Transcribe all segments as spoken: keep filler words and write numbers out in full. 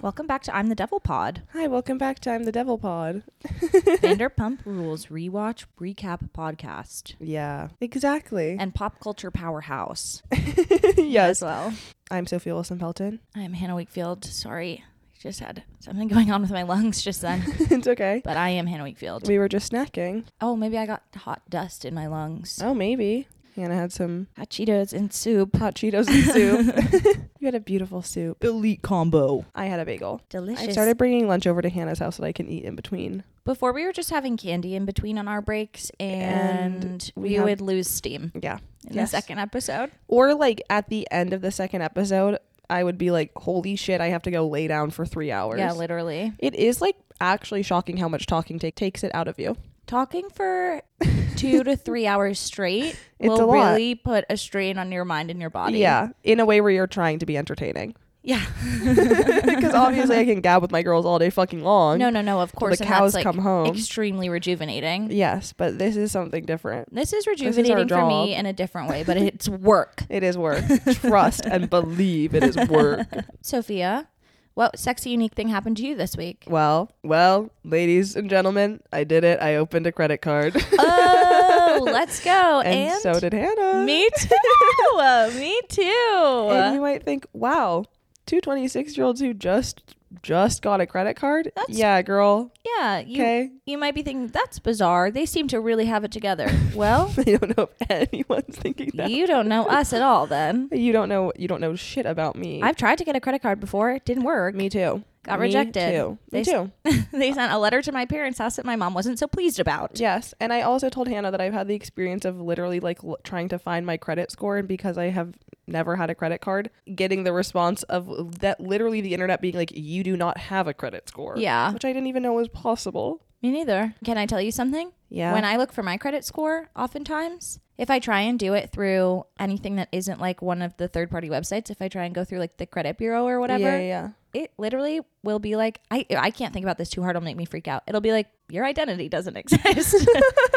Welcome back to I'm the Devil Pod. Hi, welcome back to I'm the Devil Pod. Vanderpump Rules rewatch recap podcast. Yeah, exactly. And pop culture powerhouse. Yes. As well. I'm Sophia Wilson-Pelton. I'm Hannah Wakefield. Sorry. I just had something going on with my lungs just then. It's okay. But I am Hannah Wakefield. We were just snacking. Oh, maybe I got hot dust in my lungs. Oh, maybe. Hannah had some Hot Cheetos and soup. hot Cheetos and soup. You had a beautiful soup. Elite combo. I had a bagel. Delicious. I started bringing lunch over to Hannah's house so that I can eat in between. Before we were just having candy in between on our breaks, and, And we, we have- would lose steam Yeah. in Yes. the second episode. Or like at the end of the second episode, I would be like, holy shit, I have to go lay down for three hours. Yeah, literally. It is like actually shocking how much talking take takes it out of you. Talking for two to three hours straight It's will a lot. really put a strain on your mind and your body. Yeah, in a way where you're trying to be entertaining. Yeah. Because obviously I can gab with my girls all day fucking long. No, no, no, of course. the and cows that's, like, come home. extremely rejuvenating. Yes, but this is something different. This is our rejuvenating for me job. in a different way, but it's work. It is work. Trust and believe it is work. Sophia, what sexy, unique thing happened to you this week? Well, well, ladies and gentlemen, I did it. I opened a credit card. Oh, let's go. and, And, so did Hannah. me too. Me too. And you might think, wow, two twenty-six-year-olds who just just got a credit card? That's- yeah, girl. Yeah, you, Okay. you might be thinking, that's bizarre. They seem to really have it together. Well, I don't know if anyone's thinking that. you don't know us at all then. You don't know you don't know shit about me. I've tried to get a credit card before. It didn't work. Me too. Got Me rejected. Too. They Me too. They sent a letter to my parents' house that my mom wasn't so pleased about. Yes. And I also told Hannah that I've had the experience of literally like l- trying to find my credit score. And because I have never had a credit card, getting the response of that literally the internet being like, you do not have a credit score. Yeah. Which I didn't even know was possible. Me neither. Can I tell you something? Yeah. When I look for my credit score, oftentimes, if I try and do it through anything that isn't like one of the third-party websites, if I try and go through like the credit bureau or whatever, Yeah, yeah. it literally will be like, I I can't think about this too hard. It'll make me freak out. It'll be like, your identity doesn't exist.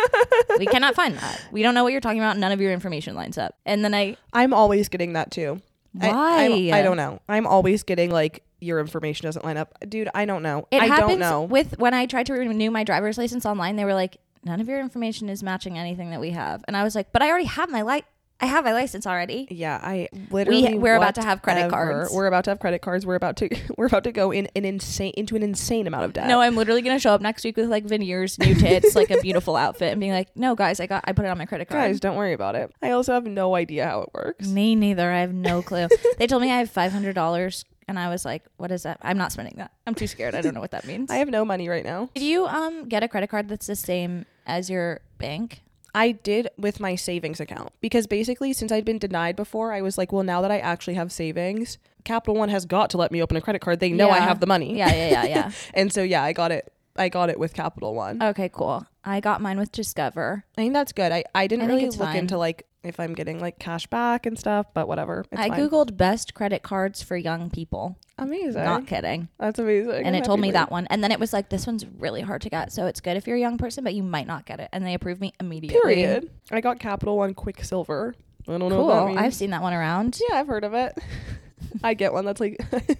We cannot find that. We don't know what you're talking about. None of your information lines up. And then I, I'm always getting that too. why? I, I, I don't know. I'm always getting like, your information doesn't line up. Dude, I don't know. It I happens don't know. with when I tried to renew my driver's license online. They were like, none of your information is matching anything that we have. And I was like, but I already have my li- I have my license already. Yeah, I literally We, we're about to have credit whatever. cards. We're about to have credit cards. We're about to we're about to go in an insane into an insane amount of debt. No, I'm literally gonna show up next week with like veneers, new tits, like a beautiful outfit, and being like, "No, guys, I got, I put it on my credit card." Guys, don't worry about it. I also have no idea how it works. Me neither. I have no clue. They told me I have five hundred dollars, and I was like, "What is that?" I'm not spending that. I'm too scared. I don't know what that means. I have no money right now. Did you um get a credit card that's the same as your bank? I did with my savings account because basically since I'd been denied before, I was like, well, now that I actually have savings, Capital One has got to let me open a credit card. They know I Yeah. have the money. Yeah, yeah, yeah, yeah. And so, yeah, I got it. I got it with Capital One. Okay, cool. I got mine with Discover. I think that's good. I, I didn't I think really it's look fine. into like if I'm getting like cash back and stuff, but whatever. It's I fine. googled best credit cards for young people. Amazing. Not kidding. That's amazing. And I'm it told happy me for that you. one. And then it was like, this one's really hard to get. So it's good if you're a young person, but you might not get it. And they approved me immediately. Period. I got Capital One Quicksilver. I don't know what that Cool. means. I've seen that one around. Yeah, I've heard of it. I get one that's like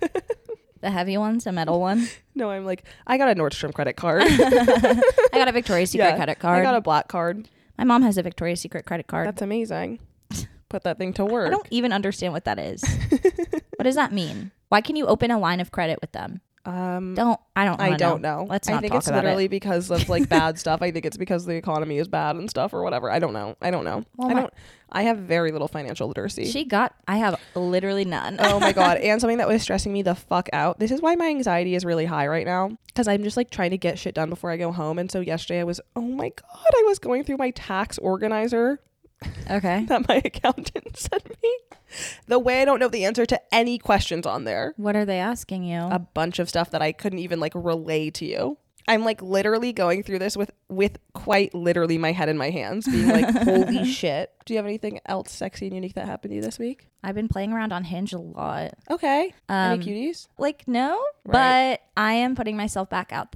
The heavy one's a metal one. no, I'm like I got a Nordstrom credit card. I got a Victoria's Secret Yeah, credit card. I got a black card. My mom has a Victoria's Secret credit card. That's amazing. Put that thing to work. I don't even understand what that is. What does that mean? Why can you open a line of credit with them? Um, Don't I don't I wanna don't know. Let's not I think talk it's about literally it. because of like bad stuff. I think it's because the economy is bad and stuff or whatever. I don't know. I don't know. Well, I my- don't. I have very little financial literacy. She got I have literally none. Oh my god. And something that was stressing me the fuck out. This is why my anxiety is really high right now, because I'm just like trying to get shit done before I go home. And so yesterday I was, oh my god, I was going through my tax organizer Okay. that my accountant sent me. The way I don't know the answer to any questions on there. What are they asking you? A bunch of stuff that I couldn't even like relay to you. I'm like literally going through this with with quite literally my head in my hands, being like, holy shit. Do you have anything else sexy and unique that happened to you this week? I've been playing around on Hinge a lot. Okay. Um, Any cuties? Like, no, Right. but I am putting myself back out there.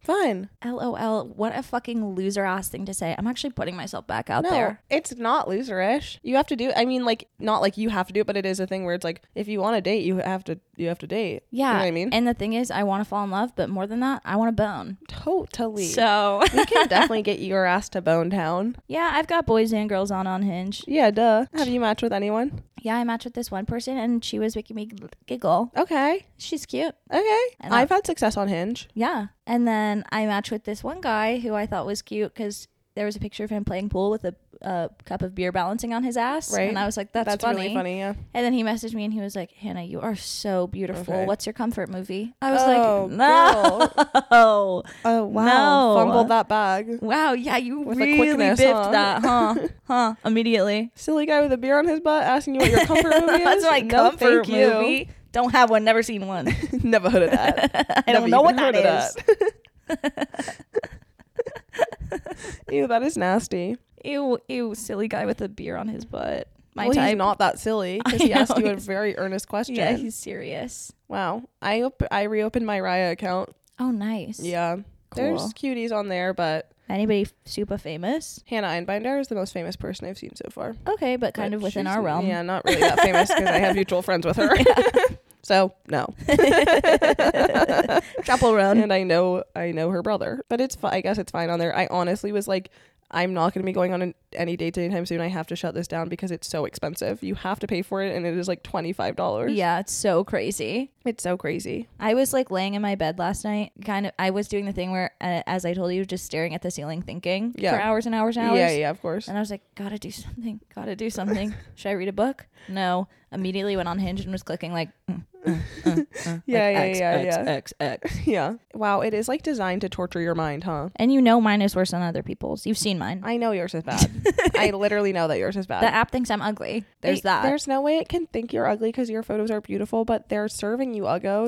Fine. LOL. What a fucking loser ass thing to say. I'm actually putting myself back out No, there. it's not loserish. You have to do, I mean, like, not like you have to do it, but it is a thing where it's like, if you want to date, you have to, you have to date. Yeah. You know what I mean? And the thing is, I want to fall in love, but more than that, I want to bone. Totally. So, we can definitely get your ass to Bone Town. yeah, I've got boys and girls on on Hinge. Yeah, duh. Have you matched with anyone? Yeah, I matched with this one person and she was making me giggle. Okay. She's cute. Okay. And I've had success on Hinge. Yeah. And then I matched with this one guy who I thought was cute because there was a picture of him playing pool with a, a cup of beer balancing on his ass. Right. And I was like, that's, That's funny. really funny, yeah. And then he messaged me and he was like, Hannah, you are so beautiful. Okay. What's your comfort movie? I was Oh, like, no. Oh, wow. No. Fumbled that bag. Wow. Yeah, you With a really quickness, biffed huh? that, huh? Huh. Immediately. Silly guy with a beer on his butt asking you what your comfort movie is? That's my No, comfort thank you. movie. Don't have one. Never seen one. Never heard of that. I don't Never know what even that heard of is. that. Ew, that is nasty. Ew, ew, silly guy with a beer on his butt. My well, type. he's not that silly because I he asked know, you a he's- very earnest question. Yeah, he's serious. Wow. I op- I reopened my Raya account. Oh, nice. Yeah. There's Cool. cuties on there, but Anybody f- super famous? Hannah Einbinder is the most famous person I've seen so far. Okay, but kind But of within she's- our realm. Yeah, not really that famous because I have mutual friends with her. So, no. Chapel Run. And I know I know her brother, but it's fi- I guess it's fine on there. I honestly was like, I'm not going to be going on an, any dates anytime soon. I have to shut this down because it's so expensive. You have to pay for it, and it is like twenty-five dollars. Yeah, it's so crazy. It's so crazy. I was like laying in my bed last night, kind of. I was doing the thing where, uh, as I told you, just staring at the ceiling, thinking Yeah. for hours and hours and hours. Yeah, yeah, of course. And I was like, gotta do something. Gotta do something. Should I read a book? No. Immediately went on Hinge and was clicking like, mm, uh, uh, uh, Yeah, like yeah, X, yeah, X, yeah. X, X. Yeah. Wow, it is like designed to torture your mind, huh? And you know mine is worse than other people's. You've seen mine. I know yours is bad. I literally know that yours is bad. The app thinks I'm ugly. There's It- that. There's no way it can think you're ugly because your photos are beautiful, but they're serving you uggos.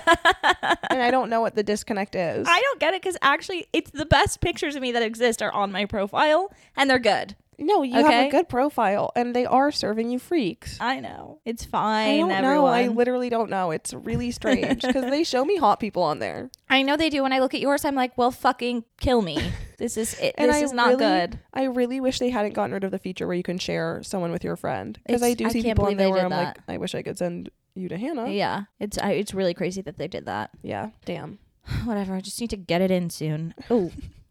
And I don't know what the disconnect is. I don't get it because actually, it's the best pictures of me that exist are on my profile, and they're good. No, you have Okay. a good profile, and they are serving you freaks. I know. It's fine. I don't everyone. know. I literally don't know. It's really strange because they show me hot people on there. I know they do. When I look at yours, I'm like, well, fucking kill me. This is it. And This I is not really- good. I really wish they hadn't gotten rid of the feature where you can share someone with your friend. Because I It's- do I see can't people on believe there they where did I'm that. like, I wish I could send you to Hannah. Yeah, it's I, it's really crazy that they did that. Yeah. Damn. Whatever. I just need to get it in soon. Oh,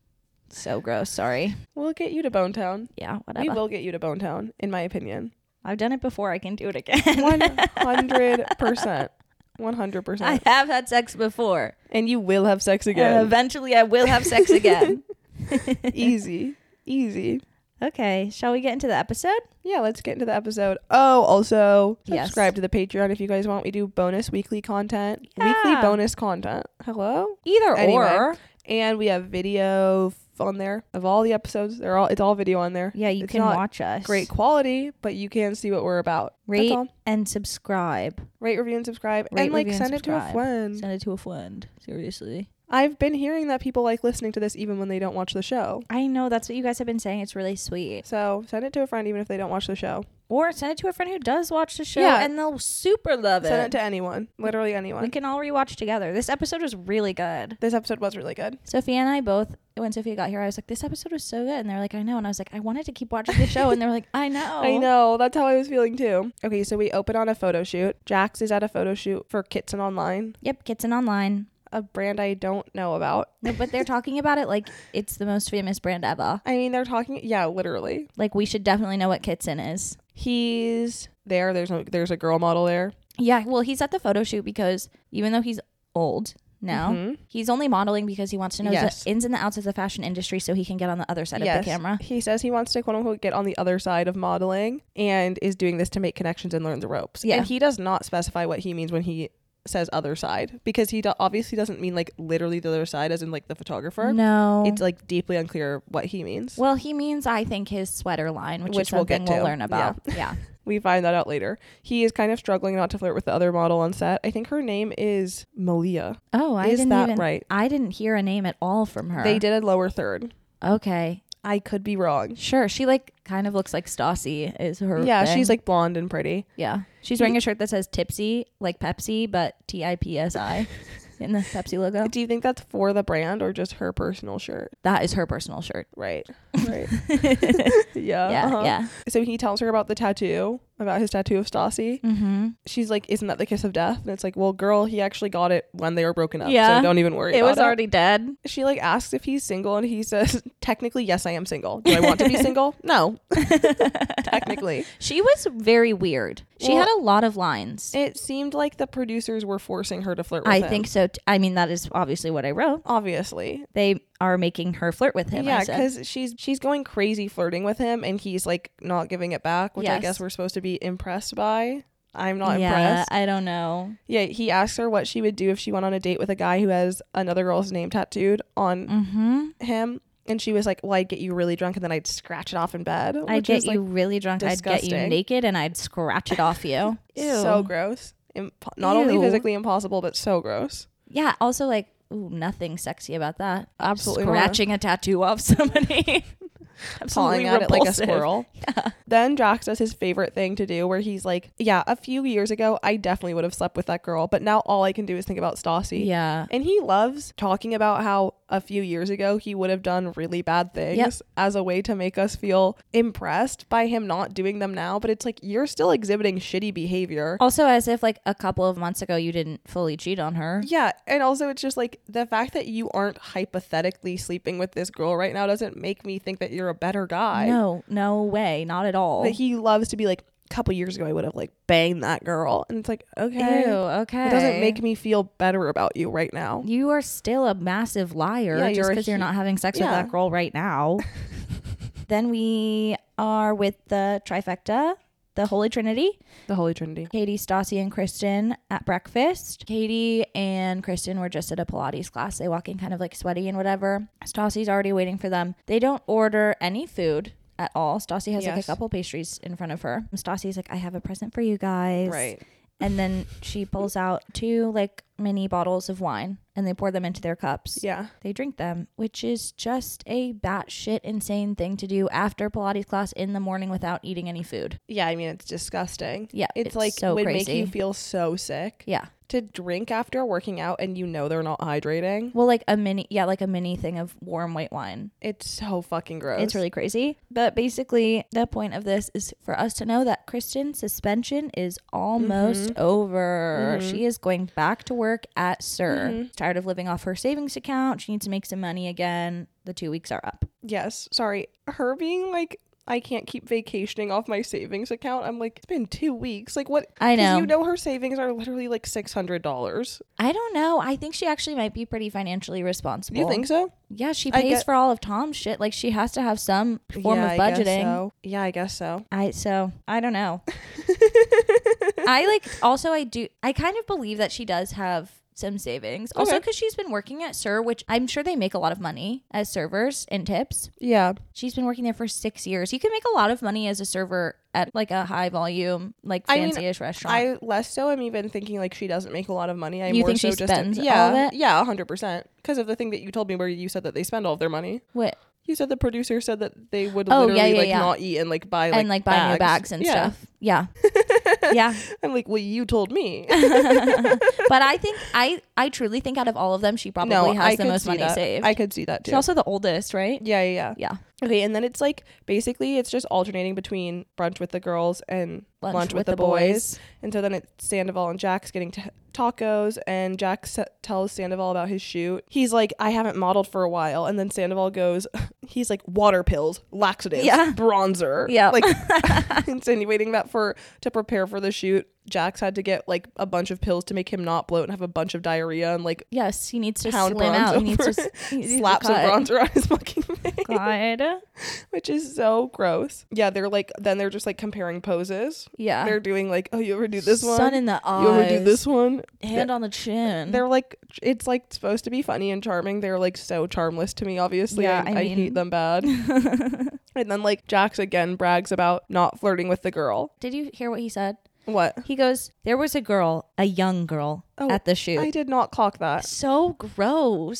so gross. Sorry. We'll get you to Bone Town. Yeah, We whatever. will get you to Bone Town, in my opinion. I've done it before. I can do it again. One hundred percent. One hundred I percent. have had sex before. And you will have sex And again. eventually, I will have sex again. Easy. Easy. Okay, shall we get into the episode? Yeah, let's get into the episode. Oh, also Yes. subscribe to the Patreon if you guys want. We do bonus weekly content. Yeah. Weekly bonus content. Hello? Either Anyway. or. And we have video f- on there of all the episodes. They're all it's all video on there. Yeah, you It's can not watch us. Great quality, but you can see what we're about. Rate That's all. and subscribe. Rate, review, and subscribe. Rate, and like review, and send it to a subscribe. friend. Send it to a friend. Seriously. I've been hearing that people like listening to this even when they don't watch the show. I know that's what you guys have been saying. It's really sweet. So send it to a friend even if they don't watch the show. Or send it to a friend who does watch the show Yeah. and they'll super love it. Send it to anyone. Literally anyone. We can all rewatch together. This episode was really good. This episode was really good. Sophia and I both, when Sophia got here, I was like, this episode was so good. And they're like, I know. And I was like, I wanted to keep watching the show. And they were like, I know. I know. That's how I was feeling too. Okay, so we open on a photo shoot. Jax is at a photo shoot for Kitson Online, Yep, Kitson Online. a brand I don't know about. No, but they're talking about it like it's the most famous brand ever. I mean, they're talking. Yeah, literally. Like, we should definitely know what Kitson is. He's there. There's a, there's a girl model there. Yeah, well, he's at the photo shoot because even though he's old now, Mhm. he's only modeling because he wants to know Yes. the ins and the outs of the fashion industry so he can get on the other side of the camera. He says he wants to quote unquote get on the other side of modeling and is doing this to make connections and learn the ropes. Yeah. And he does not specify what he means when he says other side because he do- obviously doesn't mean like literally the other side as in like the photographer. No. It's like deeply unclear what he means. Well, he means, I think, his sweater line, which, Which is we'll something get we'll to. learn about. Yeah. We find that out later. He is kind of struggling not to flirt with the other model on set. I think her name is Malia. Oh, I Is didn't that even, right? I didn't hear a name at all from her. They did a lower third. Okay. I could be wrong. Sure. She like kind of looks like Stassi is her Yeah, thing. she's like blonde and pretty. Yeah. She's wearing a shirt that says tipsy, like Pepsi, but T I P S I. in the Pepsi logo. Do you think that's for the brand or just her personal shirt? That is her personal shirt. Right. Right. yeah. Yeah, uh-huh. yeah. So he tells her about the tattoo, about his tattoo of Stassi. Mm-hmm. She's like, isn't that the kiss of death? And it's like, well, girl, he actually got it when they were broken up. Yeah. So don't even worry It about was it. already dead. She like asks if he's single and he says, technically, yes, I am single. Do I want to be single? No. Technically. She was very weird. She Well, had a lot of lines. It seemed like the producers were forcing her to flirt with I him. think so. T- I mean, that is obviously what I wrote. Obviously. They are making her flirt with him. Yeah, I said. because she's she's going crazy flirting with him and he's like not giving it back, which I Yes. guess we're supposed to be impressed by. I'm not yeah, impressed. I don't know. Yeah, he asked her what she would do if she went on a date with a guy who has another girl's name tattooed on Mm-hmm. him. And she was like, well, I'd get you really drunk and then I'd scratch it off in bed. I'd which get is, you like, really drunk. I'd get you disgusting. naked and I'd scratch it off you. Ew. so gross. Imp- not only Ew. physically impossible, but so gross. Yeah. Also, like, ooh, nothing sexy about that. Absolutely not. Scratching a tattoo off somebody. Pawing Absolutely at it like a repulsive. squirrel. Yeah. Then Jax does his favorite thing to do where he's like, yeah, a few years ago, I definitely would have slept with that girl, but now all I can do is think about Stassi. Yeah. And he loves talking about how a few years ago he would have done really bad things Yep. as a way to make us feel impressed by him not doing them now. But it's like, you're still exhibiting shitty behavior. Also, as if like a couple of months ago you didn't fully cheat on her. Yeah. And also, it's just like the fact that you aren't hypothetically sleeping with this girl right now doesn't make me think that you're a better guy. No, no way. Not at all. That he loves to be like, a couple years ago I would have like banged that girl, and it's like, okay, Ew, okay. it doesn't make me feel better about you right now. You are still a massive liar Yeah, just you're a because you're hu- not having sex Yeah. with that girl right now. Then we are with the trifecta, the Holy Trinity. The Holy Trinity. Katie, Stassi, and Kristen at breakfast. Katie and Kristen were just at a Pilates class. They walk in kind of like sweaty and whatever. Stassi's already waiting for them. They don't order any food at all. Stassi has like a Yes. couple pastries in front of her. And Stassi's like, I have a present for you guys. Right. And then she pulls out two like mini bottles of wine and they pour them into their cups. Yeah. They drink them, which is just a batshit insane thing to do after Pilates class in the morning without eating any food. Yeah, I mean, it's disgusting. Yeah, It's, it's like so would make crazy. you feel so sick. Yeah. To drink after working out and you know they're not hydrating. Well, like a mini, yeah, like a mini thing of warm white wine. It's so fucking gross. It's really crazy. But basically, the point of this is for us to know that Kristen's suspension is almost Mm-hmm. over. Mhm. She is going back to work at S I R. Mhm. Tired of living off her savings account. She needs to make some money again. The two weeks are up. Yes. Sorry. Her being like, I can't keep vacationing off my savings account. I'm like, it's been two weeks. Like, what? I 'cause know. You know her savings are literally like six hundred dollars. I don't know. I think she actually might be pretty financially responsible. Do you think so? Yeah, she I pays get- for all of Tom's shit. Like she has to have some form Yeah, of I guess budgeting. so. Yeah, I guess so. I so I don't know. I like also I do I kind of believe that she does have some savings. Also Okay. because she's been working at S I R, which I'm sure they make a lot of money as servers and tips. Yeah. She's been working there for six years. You can make a lot of money as a server at like a high volume, like I mean, fancy-ish restaurant. I less so am even thinking like she doesn't make a lot of money. I You more think so she just spends all yeah, of it? yeah, a hundred percent. Because of the thing that you told me where you said that they spend all of their money. what? You said the producer said that they would Oh, literally yeah, yeah, like yeah. not eat and like buy like and like buy new bags and Yeah. stuff. Yeah. Yeah. I'm like, well, you told me. But I think I I truly think out of all of them, she probably no, has I the could most see money that. saved. I could see that too. She's also the oldest, right? yeah, yeah, yeah. Yeah. Okay, and then it's like basically it's just alternating between brunch with the girls and lunch, with, the, boys. And so then it's Sandoval and Jax getting t- tacos, and Jax s- tells Sandoval about his shoot. He's like, I haven't modeled for a while. And then Sandoval goes, he's like, water pills, laxatives, Yeah. bronzer. Yeah. Like insinuating that for to prepare for the shoot, Jax had to get like a bunch of pills to make him not bloat and have a bunch of diarrhea and like Yes, he needs to pound slim bronze out. He needs over to it. s- he needs to slap some cut. bronzer on his fucking face. God. Which is so gross. Yeah, they're like, then they're just like comparing poses. Yeah. They're doing like, oh, you ever do this one? Sun in the eyes. You ever do this one? Hand on the chin. They're like, it's like supposed to be funny and charming. They're like so charmless to me, obviously. Yeah, I, I I mean- hate them bad. And then like Jax again brags about not flirting with the girl. Did you hear what he said? What? He goes, there was a girl, a young girl, Oh, at the shoot. I did not clock that. So gross.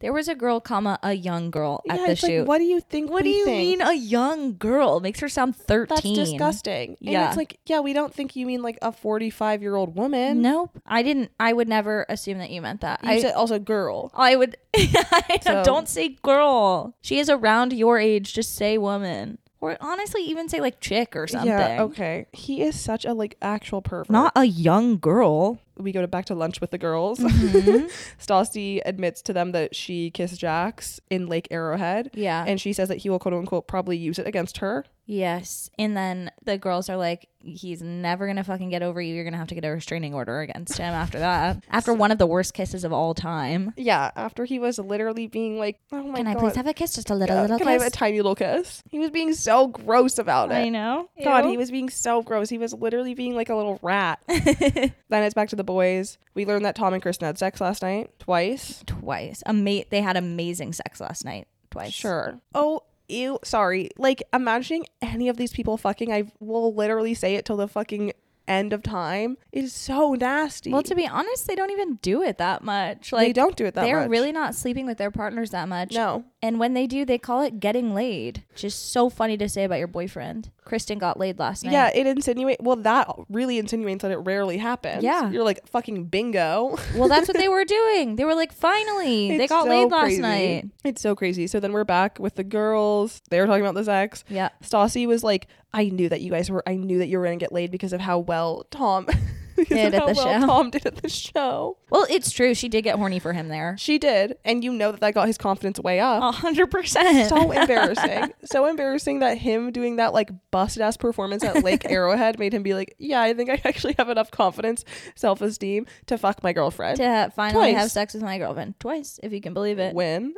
There was a girl, comma, a young girl at yeah, the it's shoot. Like, what do you think? What do we you think? mean a young girl? Makes her sound thirteen. That's disgusting. Yeah. And it's like, yeah, we don't think you mean like a forty-five year old woman. Nope. I didn't. I would never assume that you meant that. You I said also girl. I would. I So- don't say girl. She is around your age. Just say woman. Or honestly, even say like chick or something. Yeah, okay. He is such a like actual pervert. Not a young girl. We go to back to lunch with the girls. Mhm. Stassi admits to them that she kissed Jax in Lake Arrowhead. Yeah. And she says that he will quote unquote probably use it against her. Yes. And then the girls are like, he's never going to fucking get over you. You're going to have to get a restraining order against him after that. After one of the worst kisses of all time. Yeah, after he was literally being like, oh my Can god. I please have a kiss? Just a little, Yeah, little Can kiss? I have a tiny little kiss? He was being so gross about it. I know. God, Ew. he was being so gross. He was literally being like a little rat. Then it's back to the boys. We learned that Tom and Kristen had sex last night. Twice. Twice. Ama- they had amazing sex last night. Twice. Sure. Oh, ew. Sorry. Like, imagining any of these people fucking, I will literally say it till the fucking end of time, is so nasty. Well, to be honest, they don't even do it that much. they Like, don't do it that they're much. really not sleeping with their partners that much. No. And when they do, they call it getting laid. Just so funny to say about your boyfriend. Kristen got laid last night. Yeah, it insinuates. Well, that really insinuates that it rarely happens. Yeah. You're like, fucking bingo. Well, that's what they were doing. They were like, finally, they It's got so laid last crazy. night. It's so crazy. So then we're back with the girls. They were talking about the sex. Yeah. Stassi was like, I knew that you guys were, I knew that you were going to get laid because of how well Tom, because Did of at how the well show. Tom did at the show. Well, it's true. She did get horny for him there. She did. And you know that that got his confidence way up. A hundred percent. So embarrassing. So embarrassing that him doing that like busted ass performance at Lake Arrowhead made him be like, yeah, I think I actually have enough confidence, self-esteem to fuck my girlfriend. To finally Twice. have sex with my girlfriend. Twice, if you can believe it. Win.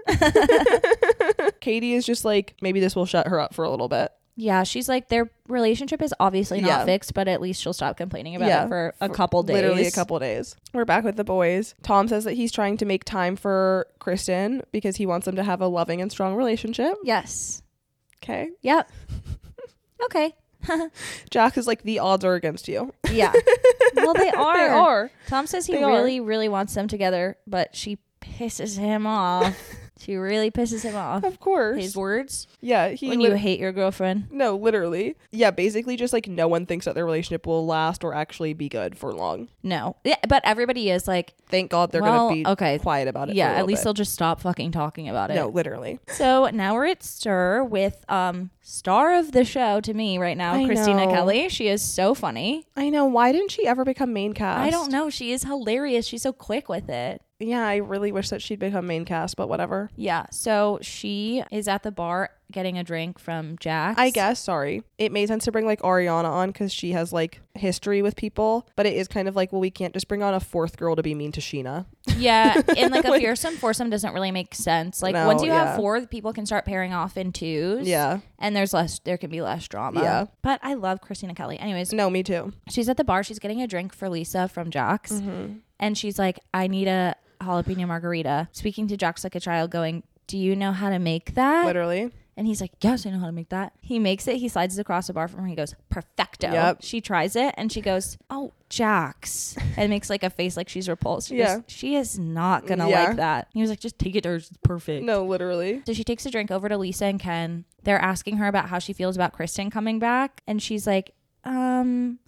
Katie is just like, maybe this will shut her up for a little bit. Yeah, she's like, their relationship is obviously not Yeah. fixed, but at least she'll stop complaining about Yeah, it for a for couple days. Literally a couple days. We're back with the boys. Tom says that he's trying to make time for Kristen because he wants them to have a loving and strong relationship. Yes. Okay. Yep. Okay. Jax is like, the odds are against you. Yeah. Well, they are. They are. Tom says he They are. really, really wants them together, but she pisses him off. She really pisses him off. Of course. His words. Yeah. He When lit- you hate your girlfriend. No, literally. Yeah, basically just like no one thinks that their relationship will last or actually be good for long. No. Yeah, but everybody is like, Thank God they're Well, going to be okay. quiet about it. yeah, for a at little least bit. they'll just stop fucking talking about it. No, literally. So now we're at Stir with um star of the show to me right now, I Christina know. Kelly. She is so funny. I know. Why didn't she ever become main cast? I don't know. She is hilarious. She's so quick with it. Yeah, I really wish that she'd become main cast, but whatever. Yeah. So she is at the bar getting a drink from Jax. I guess, sorry. It made sense to bring like Ariana on because she has like history with people, but it is kind of like, well, we can't just bring on a fourth girl to be mean to Sheena. Yeah. And like a Like- fearsome foursome doesn't really make sense. Like No, once you yeah. have four, people can start pairing off in twos. Yeah. And there's less, there can be less drama. Yeah. But I love Christina Kelly. Anyways, No, me too. she's at the bar. She's getting a drink for Lisa from Jax. Mm-hmm. And she's like, I need a jalapeno margarita. Speaking to Jax like a child, going, do you know how to make that? Literally. And he's like, yes, I know how to make that. He makes it. He slides it across the bar from her. He goes, perfecto. Yep. She tries it and she goes, oh, Jax. And makes like a face like she's repulsed. She Yeah. goes, she is not going to Yeah. like that. He was like, just take it to her. It's perfect. No, literally. So she takes a drink over to Lisa and Ken. They're asking her about how she feels about Kristen coming back. And she's like, um,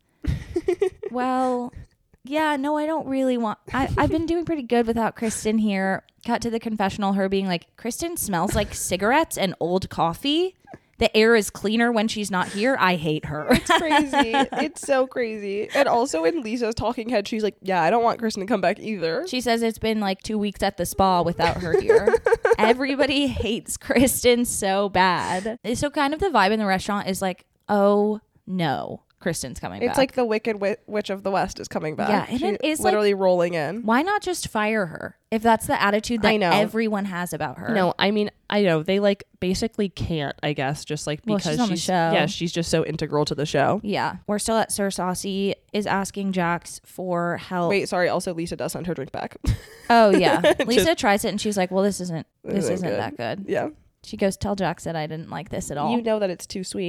well, yeah, no, I don't really want, I, I've been doing pretty good without Kristen here. Cut to the confessional, her being like, Kristen smells like cigarettes and old coffee. The air is cleaner when she's not here. I hate her. It's crazy. It's so crazy. And also in Lisa's talking head, she's like, yeah, I don't want Kristen to come back either. She says it's been like two weeks at the spa without her here. Everybody hates Kristen so bad. So kind of the vibe in the restaurant is like, oh no, Kristen's coming back. It's like the Wicked Wi- Witch of the West is coming back. Yeah, and She's it is, literally rolling in. why not just fire her if that's the attitude that I know. everyone has about her? No, I mean, I know they like basically can't, I guess, just like Well, because she's on the show. yeah, she's just so integral to the show. Yeah. We're still at Sir Saucy is asking Jax for help. Wait, sorry. Also, Lisa does send her drink back. Oh, yeah. Lisa Just- tries it and she's like, well, this isn't, this Isn't isn't good. that good. Yeah. She goes, tell Jax that I didn't like this at all. You know that it's too sweet.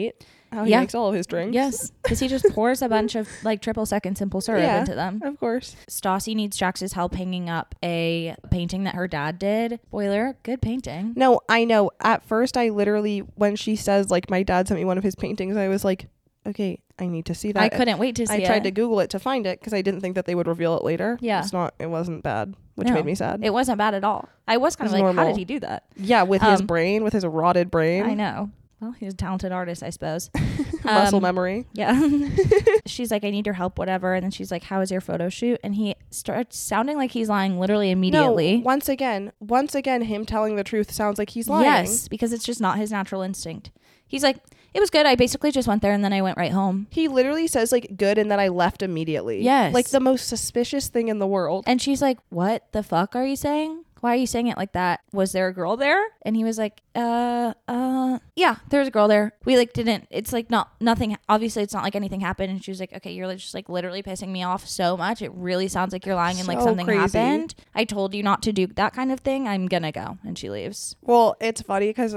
how he Yeah. makes all of his drinks. Yes, because he just pours a bunch of like triple second simple syrup Yeah. into them. Of course. Stassi needs Jax's help hanging up a painting that her dad did. Spoiler, good painting. No, I know. At first, I literally, when she says, like, my dad sent me one of his paintings, I was like, okay, I need to see that. I couldn't wait to see I it. tried to Google it to find it because I didn't think that they would reveal it later. Yeah. It's not, it wasn't bad, which No. made me sad. It wasn't bad at all. I was kind It of was like, how normal. did he do that? Yeah, with his Um, brain, with his rotted brain. I know. Well, he's a talented artist, I suppose. Muscle Um, memory. Yeah. She's like, I need your help, whatever. And then she's like, how is your photo shoot? And he starts sounding like he's lying literally immediately. No, once again, once again, him telling the truth sounds like he's lying. Yes, because it's just not his natural instinct. He's like, it was good. I basically just went there and then I went right home. He literally says, like, good, and then I left immediately. Yes. Like, the most suspicious thing in the world. And she's like, what the fuck are you saying? Why are you saying it like that? Was there a girl there? And he was like, uh, uh, yeah, there's a girl there. We like didn't, it's like not, nothing, obviously it's not like anything happened. And she was like, okay, you're just like literally pissing me off so much. It really sounds like you're lying and like So something crazy. happened. I told you not to do that kind of thing. I'm gonna go. And she leaves. Well, it's funny because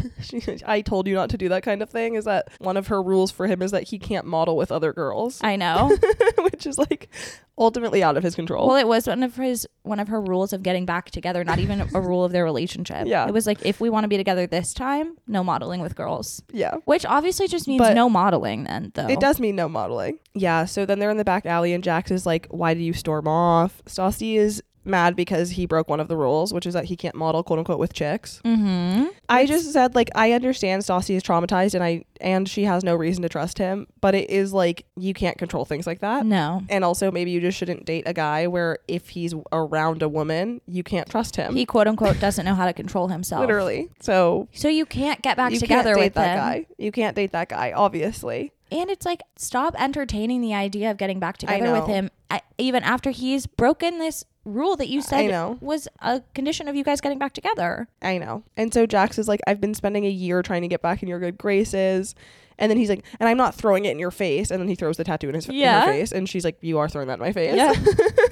I told you not to do that kind of thing, is that one of her rules for him is that he can't model with other girls, I know. which is like ultimately out of his control. Well, it was one of his, one of her rules of getting back together, not even a rule of their relationship. Yeah. It was like, if we want to be together this time, no modeling with girls. yeah. Which obviously just means But- no modeling then, though. It does mean no modeling. Yeah, so then they're in the back alley and Jax is like, why did you storm off? Stassi is mad because he broke one of the rules, which is that he can't model, quote unquote, with chicks. Mm-hmm. I just said, like, I understand Stassi is traumatized and I and she has no reason to trust him, but it is like, you can't control things like that. No. And also maybe you just shouldn't date a guy where if he's around a woman, you can't trust him. He quote unquote doesn't know how to control himself. Literally. So So you can't get back you together can't date with that him. guy. You can't date that guy, obviously. And it's like, stop entertaining the idea of getting back I together with know. him, I, even after he's broken this rule that you I said know. was a condition of you guys getting back together. I know. And so Jax is like, I've been spending a year trying to get back in your good graces. And then he's like, and I'm not throwing it in your face. And then he throws the tattoo in his in Yeah. her face. And she's like, you are throwing that in my face. Yeah.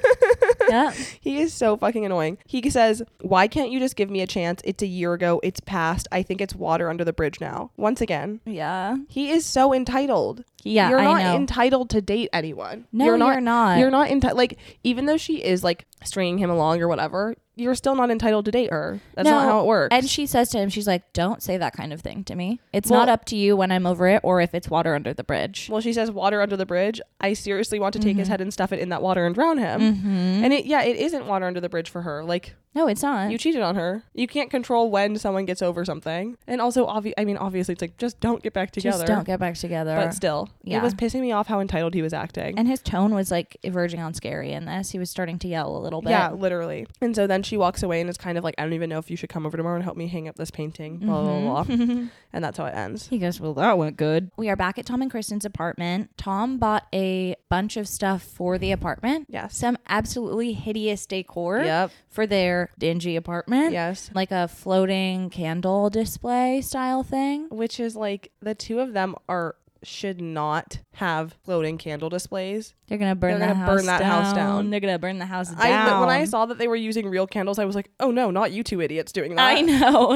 Yeah. He is so fucking annoying. He says, why can't you just give me a chance? It's a year ago. It's past. I think it's water under the bridge now. Once again, Yeah. he is so entitled. Yeah, You're I not know. entitled to date anyone. No, you're not. you're not. You're not entitled. Like, even though she is like stringing him along or whatever, you're still not entitled to date her. That's No, not how it works. And she says to him, she's like, don't say that kind of thing to me. It's Well- not up to you when I'm over it or if it's water under the bridge. well, she says water under the bridge. I seriously want to take his Mhm. head and stuff it in that water and drown him. Mm-hmm. And it, yeah, it isn't water under the bridge for her. Like, No, it's not. you cheated on her. You can't control when someone gets over something. And also, obvi- I mean, obviously, it's like, just don't get back together. Just don't get back together. But still, Yeah. it was pissing me off how entitled he was acting. And his tone was like verging on scary in this. He was starting to yell a little bit. Yeah, literally. And so then she walks away and is kind of like, I don't even know if you should come over tomorrow and help me hang up this painting. Blah, blah, blah. Mhm. And that's how it ends. He goes, well, that went good. We are back at Tom and Kristen's apartment. Tom bought a bunch of stuff for the apartment. Yes. Some absolutely hideous decor Yep. for their dingy apartment. Yes. Like a floating candle display style thing. Which is like, the two of them are should not have floating candle displays. They're gonna burn, They're that, gonna house burn that down. house down. They're gonna burn the house down. I when I saw that they were using real candles, I was like, oh no, not you two idiots doing that. I know.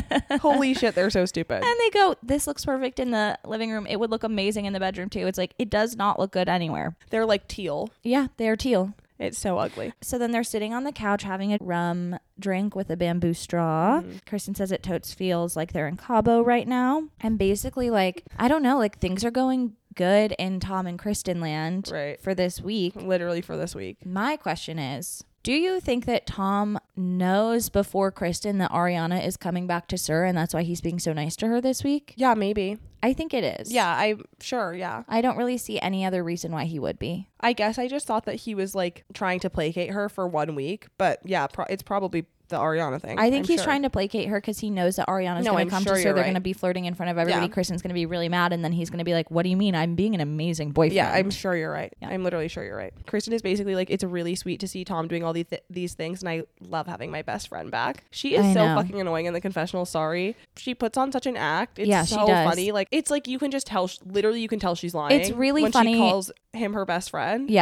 Holy shit, they're so stupid. And they go, this looks perfect in the living room. It would look amazing in the bedroom too. It's like, it does not look good anywhere. They're like teal. Yeah, they're teal. It's so ugly. So then they're sitting on the couch having a rum drink with a bamboo straw. Mhm. Kristen says it totes feels like they're in Cabo right now. And basically, like, I don't know, like things are going good in Tom and Kristen land Right. for this week. Literally for this week. My question is, do you think that Tom knows before Kristen that Ariana is coming back to Sir and that's why he's being so nice to her this week? Yeah, maybe. I think it is. Yeah, I'm sure. Yeah. I don't really see any other reason why he would be. I guess I just thought that he was like trying to placate her for one week. But yeah, pro- it's probably the Ariana thing. I think I'm he's sure. trying to placate her because he knows that Ariana's No, going I'm to come sure to Sir. you're They're right. going to be flirting in front of everybody. Yeah. Kristen's going to be really mad. And then he's going to be like, what do you mean? I'm being an amazing boyfriend. Yeah, I'm sure you're right. Yeah. I'm literally sure you're right. Kristen is basically like, it's really sweet to see Tom doing all these th- these things, and I love having my best friend back. She is I so know. fucking annoying in the confessional. Sorry, she puts on such an act. It's Yeah, she so does. funny. Like, it's like you can just tell. Sh- literally, you can tell she's lying. It's really when funny. She calls him her best friend. Yes.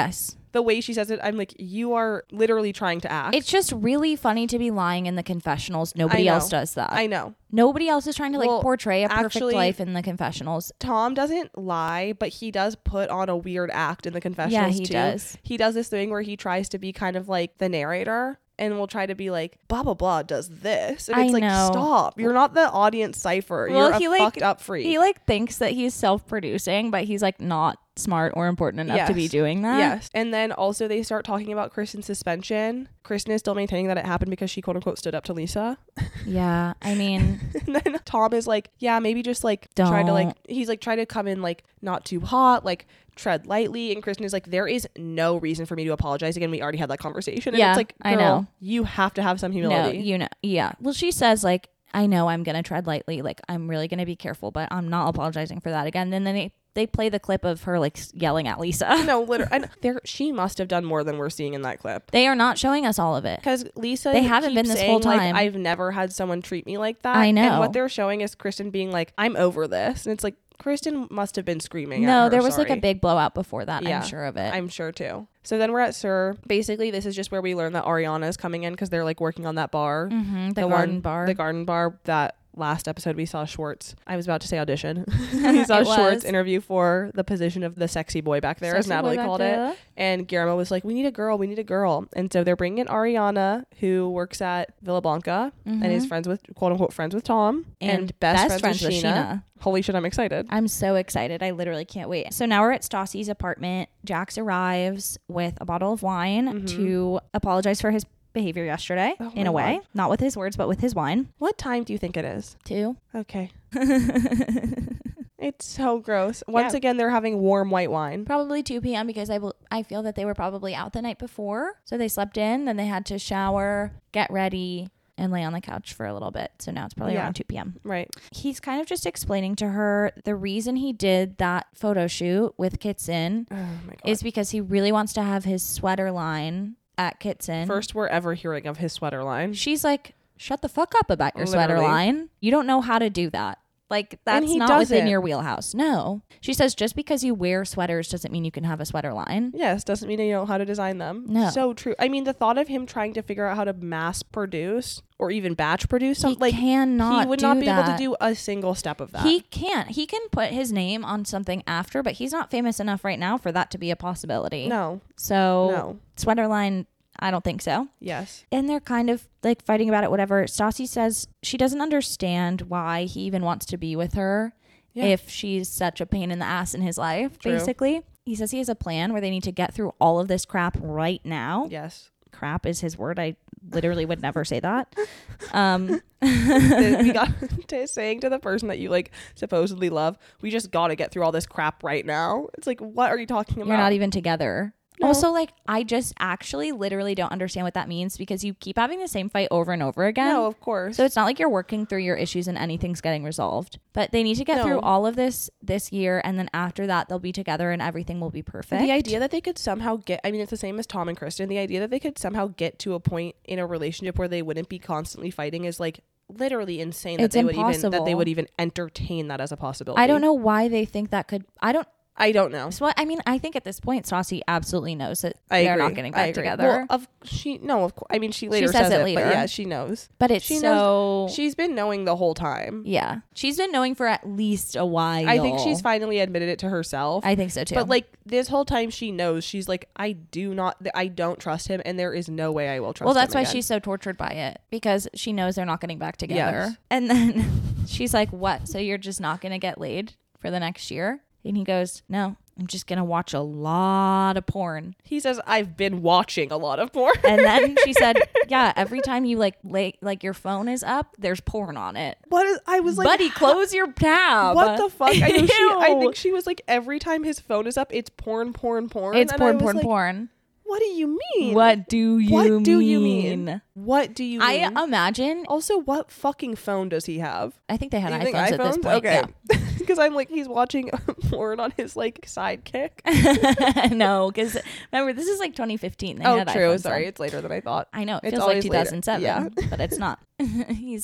The way she says it, I'm like, you are literally trying to act. It's just really funny to be lying in the confessionals. Nobody I know. else does that. I know. Nobody else is trying to like Well, portray a perfect actually, life in the confessionals. Tom doesn't lie, but he does put on a weird act in the confessionals Yeah, he too. does. He does this thing where he tries to be kind of like the narrator and will try to be like, blah, blah, blah does this. And I it's like, know. stop. You're not the audience cipher. Well, You're he, a like- fucked up freak. He like thinks that he's self-producing, but he's like not smart or important enough to be Yes. doing that. Yes. And then also they start talking about Kristen's suspension. Kristen is still maintaining that it happened because she quote unquote stood up to Lisa. Yeah. I mean, And then Tom is like, yeah, maybe just like try to like, Don't. he's like, try to come in like not too hot, like tread lightly. And Kristen is like, there is no reason for me to apologize again. We already had that conversation. And Yeah, it's like, I girl, know. you have to have some no, humility. you know, yeah. Well, she says like, I know I'm going to tread lightly. Like, I'm really going to be careful, but I'm not apologizing for that again. And then they, they play the clip of her like yelling at Lisa. No, literally. And there, she must have done more than we're seeing in that clip. They are not showing us all of it. Because Lisa, They haven't been keeps this saying, whole time. Like, I've never had someone treat me like that. I know. And what they're showing is Kristen being like, I'm over this. And it's like, Kristen must have been screaming at No, her, there was like sorry. a big blowout before that. Yeah, I'm sure of it. I'm sure too. So then we're at Sir. Basically, this is just where we learn that Ariana is coming in because they're like working on that bar. mm-hmm, the, the garden one- bar. The garden bar that last episode we saw Schwartz. I was about to say audition. we saw It Schwartz was. interview for the position of the sexy boy back there, as Sexy boy Natalie back called there. it. And Guillermo was like, we need a girl, we need a girl. And so they're bringing in Ariana, who works at Villa Blanca and is Mhm. friends with, quote unquote, friends with Tom. And best, friends, with Sheena. Holy shit, I'm excited. I'm so excited. I literally can't wait. So now we're at Stassi's apartment. Jax arrives with a bottle of wine Mhm. to apologize for his behavior yesterday, Oh in my a way. God. Not with his words, but with his wine, What time do you think it is? too. Okay. It's so gross. Once Yeah. again, they're having warm white wine. Probably two p.m. because I, bel- I feel that they were probably out the night before. So they slept in, then they had to shower, get ready, and lay on the couch for a little bit. So now it's probably Yeah. around two p.m. Right. He's kind of just explaining to her the reason he did that photo shoot with Kitson Oh my God. is because he really wants to have his sweater line at Kitson. First we're ever hearing of his sweater line. She's like, shut the fuck up about your sweater Literally. line. You don't know how to do that. Like, that's he not within doesn't. your wheelhouse. No. She says, just because you wear sweaters doesn't mean you can have a sweater line. Yes, doesn't mean you know how to design them. No. So true. I mean, the thought of him trying to figure out how to mass produce or even batch produce He something, like, cannot he would do not be able to that. do a single step of that. He can't. He can put his name on something after, but he's not famous enough right now for that to be a possibility. no, So, no. sweater line, I don't think so. Yes. And they're kind of like fighting about it, whatever. Stassi says she doesn't understand why he even wants to be with her Yeah. if she's such a pain in the ass in his life, True. basically. He says he has a plan where they need to get through all of this crap right now. Yes. Crap is his word. I literally would never say that. Um, we got to saying to the person that you like supposedly love, we just got to get through all this crap right now. It's like, what are you talking about? you're not even together. No. Also, like, I just actually literally don't understand what that means because you keep having the same fight over and over again. No, of course. So it's not like you're working through your issues and anything's getting resolved. But they need to get No. through all of this this year, and then after that they'll be together and everything will be perfect. The idea that they could somehow get, I mean, it's the same as Tom and Kristen. The idea that they could somehow get to a point in a relationship where they wouldn't be constantly fighting is like literally insane that It's they would even, that impossible. they would even entertain that as a possibility. I don't know why they think that could. I don't. I don't know. So I mean, I think at this point, Stassi absolutely knows that I they're agree. not getting I back agree. together. Well, of she no, of course. I mean, she later says says, it it, later. but yeah, she knows. but it's she so. knows- She's been knowing the whole time. yeah, she's been knowing for at least a while. I think she's finally admitted it to herself. I think so too. But like this whole time, she knows. She's like, I do not, I don't trust him, and there is no way I will trust. well, that's him why again. she's so tortured by it because she knows they're not getting back together. Yes. And then she's like, "What? So you're just not going to get laid for the next year?" And he goes, "No, I'm just going to watch a lot of porn." He says, I've been watching a lot of porn. And then she said, "Yeah, every time you like lay, like your phone is up, there's porn on it." What is? I was like, Buddy, close your tab. what the fuck? I know she. I Ew. think she was like, every time his phone is up, it's porn, porn, porn. It's And I porn, was porn, like, porn. What do you mean? What do you What mean? do you mean? What do you I mean? imagine. Also, what fucking phone does he have? I think they had Do you think iPhones at this iPhones? point. Okay. Because I'm like, he's watching porn on his like sidekick. Yeah. No, because remember, this is like twenty fifteen. They Oh, had true. iPhones Sorry, then. it's later than I thought. I know. It It's feels like always later. two thousand seven, Yeah. but it's not. He's like,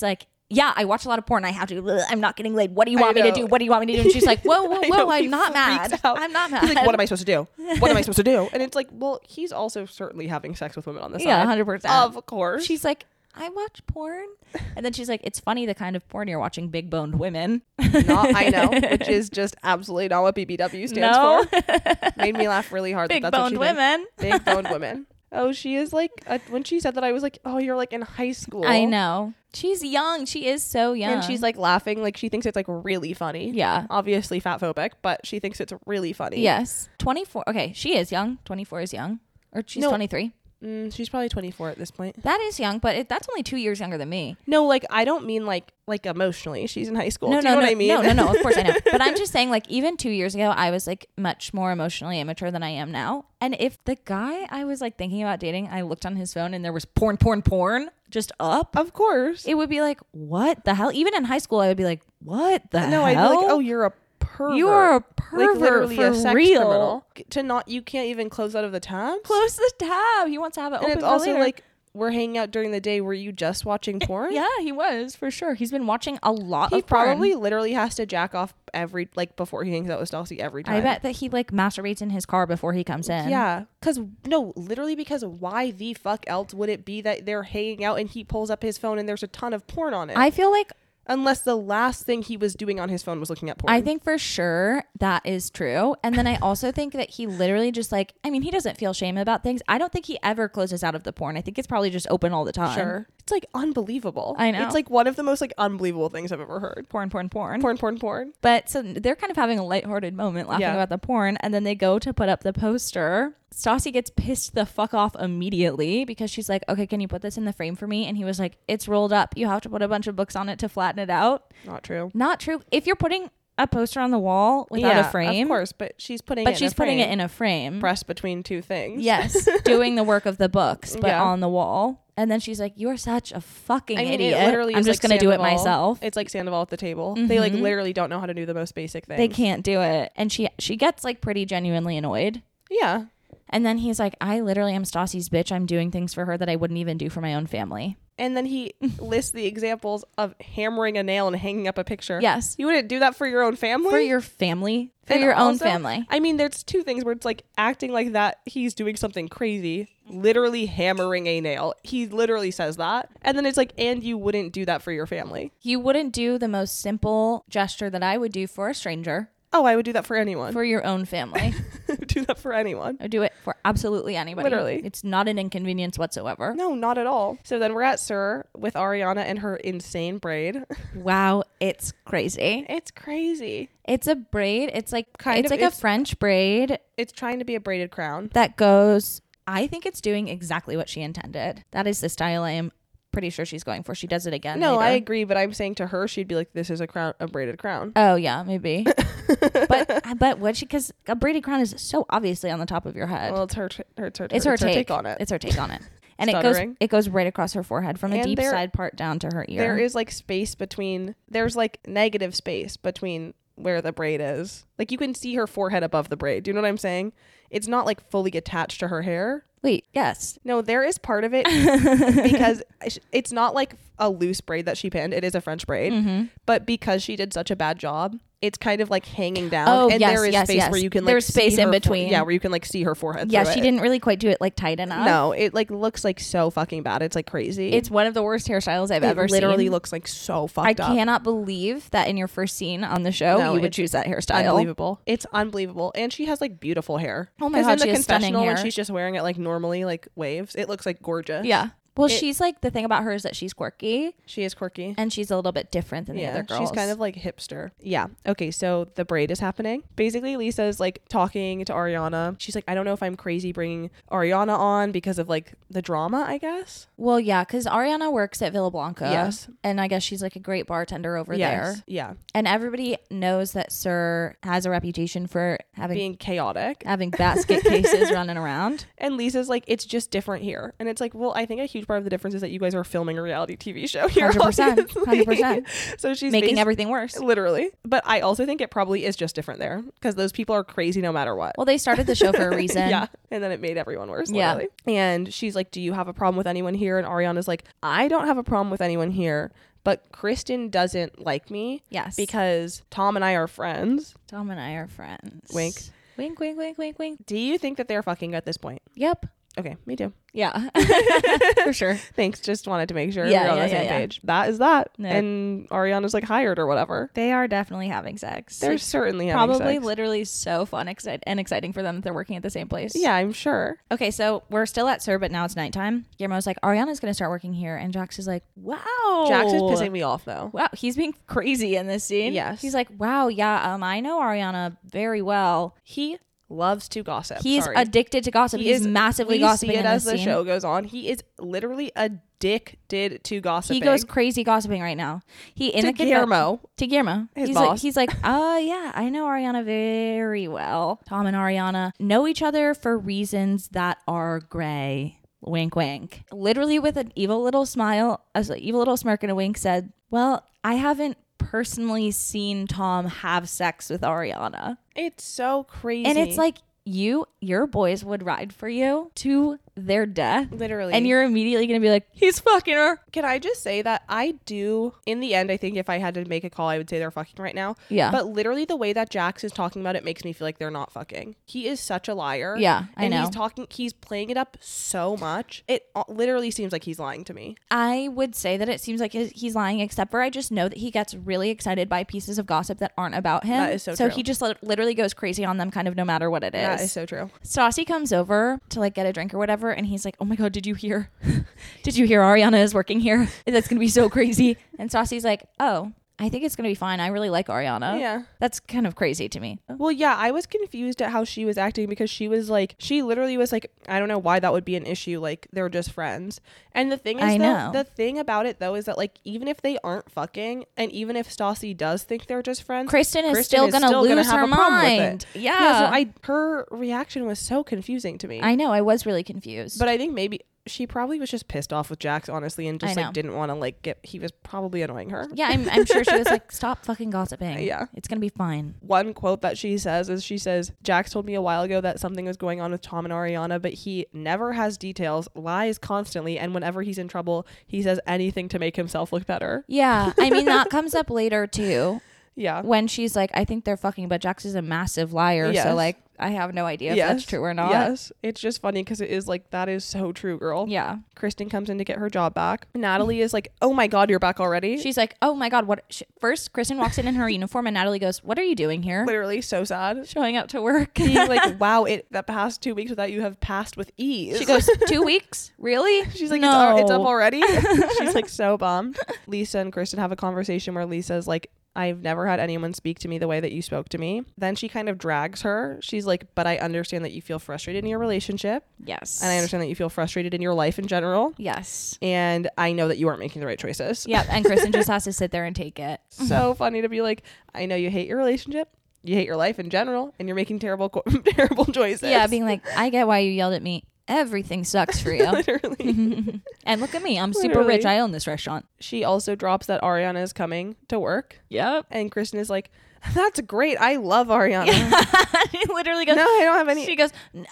yeah, I watch a lot of porn. I have to. Ugh, I'm not getting laid. What do you I want me to know. do? What do you want me to do? And she's like, whoa, whoa, I whoa, know, he I'm not mad. freaks out. I'm not mad. He's like, what am I supposed to do? What am I supposed to do? And it's like, well, he's also certainly having sex with women on the side. Yeah, one hundred percent. Of course. She's like, I watch porn. And then she's like, it's funny the kind of porn you're watching, big boned women. Not, I know, which is just absolutely not what B B W stands No. for. Made me laugh really hard. Big that that's boned what she women. Did. Big boned women. Oh, she is like, uh, when she said that, I was like, oh, you're like in high school. I know. She's young. She is so young. And she's like laughing, like she thinks it's like really funny. yeah. Obviously fat phobic, but she thinks it's really funny. Yes. twenty-four. Okay. She is young. twenty-four is young. Or she's No. twenty-three. Mm, she's probably twenty-four at this point. That is young, but it, that's only two years younger than me. No, like I don't mean like like emotionally. She's in high school. No, Do you no, know no, what I mean? no, no, no. Of course I know. But I'm just saying, like, even two years ago, I was like much more emotionally immature than I am now. And if the guy I was like thinking about dating, I looked on his phone and there was porn, porn, porn just up, Of course. it would be like, what the hell? Even in high school, I would be like, what the no, hell? I'd be like, oh, you're a pervert. you are a pervert like literally for a sex real. criminal. To not, you can't even close out of the tabs. Close the tab. He wants to have it and open it's for also later. like we're hanging out during the day. Were you just watching porn? yeah, he was for sure. He's been watching a lot He of porn. probably literally has to jack off every like before he hangs out with Stassi every time. I bet that he like masturbates in his car before he comes in. Yeah, because no, literally because why the fuck else would it be that they're hanging out and he pulls up his phone and there's a ton of porn on it? I feel like Unless the last thing he was doing on his phone was looking at porn. I think for sure that is true. And then I also think that he literally just like, I mean, he doesn't feel shame about things. I don't think he ever closes out of the porn. I think it's probably just open all the time. Sure. It's like unbelievable. I know. It's like one of the most like unbelievable things I've ever heard. Porn, porn, porn. Porn, porn, porn. But so they're kind of having a lighthearted moment laughing Yeah. about the porn. And then they go to put up the poster. Stassi gets pissed the fuck off immediately because she's like, okay, can you put this in the frame for me? And he was like, it's rolled up. You have to put a bunch of books on it to flatten it out. Not true. Not true. If you're putting a poster on the wall without yeah, a frame, of course, but she's putting but it she's in a putting frame, it in a frame. pressed between two things. Yes, doing the work of the books, but Yeah. on the wall. And then she's like, "You're such a fucking I mean, idiot. it literally I'm is just like gonna do it Sandoval. myself." It's like Sandoval at the table. They like Mhm. literally don't know how to do the most basic things. They can't do it, and she she gets like pretty genuinely annoyed. Yeah. And then he's like, "I literally am Stassi's bitch. I'm doing things for her that I wouldn't even do for my own family." And then he lists the examples of hammering a nail and hanging up a picture. Yes, You wouldn't do that for your own family? for your family, for And your own also, family. I mean, there's two things where it's like acting like that he's doing something crazy, literally hammering a nail. He literally says that. And then it's like, and you wouldn't do that for your family. You wouldn't do the most simple gesture that I would do for a stranger, Oh, I would do that for anyone. for your own family. do that for anyone. I would do it for absolutely anybody. Literally. It's not an inconvenience whatsoever. No, not at all. So then we're at Sir with Ariana and her insane braid. Wow, it's crazy. It's crazy. It's a braid. It's like Kind it's of- like it's- a French braid It's trying to be a braided crown. that goes. I think it's doing exactly what she intended. That is the style I am pretty sure she's going for. She does it again. No, I later. agree, but I'm saying to her, she'd be like, this is a crown, a braided crown. Oh yeah, maybe. but but what she because a braided crown is so obviously on the top of your head. Well, it's her, t- it's her, it's her, take. on it. It's her take on it, and it Stuttering. goes it goes right across her forehead from a And deep there- side part down to her ear. There is like space between, there's like negative space between where the braid is. Like you can see her forehead above the braid. Do you know what I'm saying? It's not like fully attached to her hair. Wait, yes. No, there is part of it because it's not like a loose braid that she pinned. It is a French braid. Mm-hmm. But because she did such a bad job, it's kind of like hanging down. Oh, and yes, there is yes, space yes. where you can like There's see space in her fore- between. yeah, where you can like see her forehead. Yeah, through she it. didn't really quite do it like tight enough. No, it like looks like so fucking bad. It's like crazy. It's one of the worst hairstyles I've it ever literally seen. looks like so I fucked up. cannot believe that in your first scene on the show No, you would it's choose that hairstyle. Unbelievable. It's unbelievable. And she has like beautiful hair. Oh my 'Cause God, in the she has stunning confessional when hair. she's just wearing it like normally, like waves, it looks like gorgeous. Yeah. Well, It- she's like the thing about her is that she's quirky She is quirky. and she's a little bit different than the Yeah, other girls. she's kind of like hipster. Yeah. Okay, so the braid is happening. Basically, Lisa's like talking to Ariana. She's like, I don't know if I'm crazy bringing Ariana on because of like the drama, I guess. well, yeah, because Ariana works at Villa Blanca. Yes. And I guess she's like a great bartender over Yes. there. Yeah. And everybody knows that Sir has a reputation for having Being chaotic. having basket cases running around. And Lisa's like, it's just different here. And it's like, well, I think a huge part of the difference is that you guys are filming a reality T V show here. one hundred percent. obviously. one hundred percent. So she's Making basi- everything worse. Literally. But I also think it probably is just different there because those people are crazy no matter what. Well, they started the show for a reason. Yeah. And then it made everyone worse. Yeah. Literally. And she's like, do you have a problem with anyone here? And Ariana's like, I don't have a problem with anyone here. but Kristen doesn't like me. Yes. Because Tom and I are friends. Tom and I are friends. Wink. Wink, wink, wink, wink, wink. Do you think that they're fucking at this point? Yep. Okay, me too. Yeah. For sure. Thanks. Just wanted to make sure Yeah, we're on yeah, the same yeah, yeah. page. That is that. No. And Ariana's like hired or whatever. They are definitely having sex. They're It's certainly having probably sex. literally so fun excite- and exciting for them that they're working at the same place. Yeah, I'm sure. Okay, so we're still at Sir, but now it's nighttime. Guillermo's like, Ariana's going to start working here. And Jax is like, wow. Jax is pissing me off though. Wow, he's being crazy in this scene. Yes. He's like, wow, yeah, um, I know Ariana very well. He loves to gossip. He's Sorry. addicted to gossip. He He's is massively we gossiping see it in as this the scene. show goes on. He is literally addicted to gossiping. He goes crazy gossiping right now. He in to the conve- Guillermo. to Guillermo. His he's boss. like, he's like, uh, yeah, I know Ariana very well. Tom and Ariana know each other for reasons that are gray. Wink, wink. Literally with an evil little smile, an evil little smirk and a wink said, well, I haven't personally seen Tom have sex with Ariana. It's so crazy. And it's like, you, your boys would ride for you to their death. literally. And you're immediately going to be like, he's fucking her. Can I just say that I do, in the end, I think if I had to make a call, I would say they're fucking right now. Yeah. But literally the way that Jax is talking about it makes me feel like they're not fucking. He is such a liar. Yeah, I and know. he's talking, he's playing it up so much. It uh, literally seems like he's lying to me. I would say that it seems like he's he's lying, except for I just know that he gets really excited by pieces of gossip that aren't about him. That is so So true. he just li- literally goes crazy on them kind of no matter what it is. That is so true. Stassi comes over to like get a drink or whatever, and he's like, oh my God, did you hear? Did you hear Ariana is working here? That's going to be so crazy. And Stassi's like, oh, I think it's going to be fine. I really like Ariana. Yeah. That's kind of crazy to me. Well, yeah, I was confused at how she was acting because she was like, she literally was like, I don't know why that would be an issue. Like, they're just friends. And the thing is, I though, know. the thing about it, though, is that, like, even if they aren't fucking, and even if Stassi does think they're just friends, Kristen is Kristen still is going to still gonna lose have her a problem with it. mind. Yeah. Yeah, so I, her reaction was so confusing to me. I know. I was really confused. But I think maybe she probably was just pissed off with Jax, honestly, and just I like know. didn't want to like get. He was probably annoying her. yeah, I'm, I'm sure she was like, stop fucking gossiping. Yeah. It's going to be fine. One quote that she says is she says, Jax told me a while ago that something was going on with Tom and Ariana, but he never has details, lies constantly, and whenever he's in trouble, he says anything to make himself look better. Yeah. I mean, that comes up later too. Yeah. When she's like, I think they're fucking, but Jax is a massive liar. Yes. So like, I have no idea if that's true or not. Yes. It's just funny because it is like, that is so true, girl. Yeah. Kristen comes in to get her job back. Natalie is like, oh my God, you're back already. She's like, oh my God, what? Sh-? First, Kristen walks in in her uniform and Natalie goes, what are you doing here? Literally so sad. Showing up to work. Being like, wow, it that past two weeks without you have passed with ease. She goes, two weeks? Really? She's like, no. it's, al- it's up already. She's like so bummed. Lisa and Kristen have a conversation where Lisa's like, I've never had anyone speak to me the way that you spoke to me. Then she kind of drags her. She's like, but I understand that you feel frustrated in your relationship. Yes. And I understand that you feel frustrated in your life in general. Yes. And I know that you aren't making the right choices. Yeah. And Kristen just has to sit there and take it. So funny to be like, I know you hate your relationship. You hate your life in general. And you're making terrible, co- terrible choices. Yeah. Being like, I get why you yelled at me. Everything sucks for you. Literally. And look at me. I'm super Literally. rich. I own this restaurant. She also drops that Ariana is coming to work. Yep. And Kristen is like, that's great. I love Ariana. She literally goes, No, I don't have any. she goes, "N-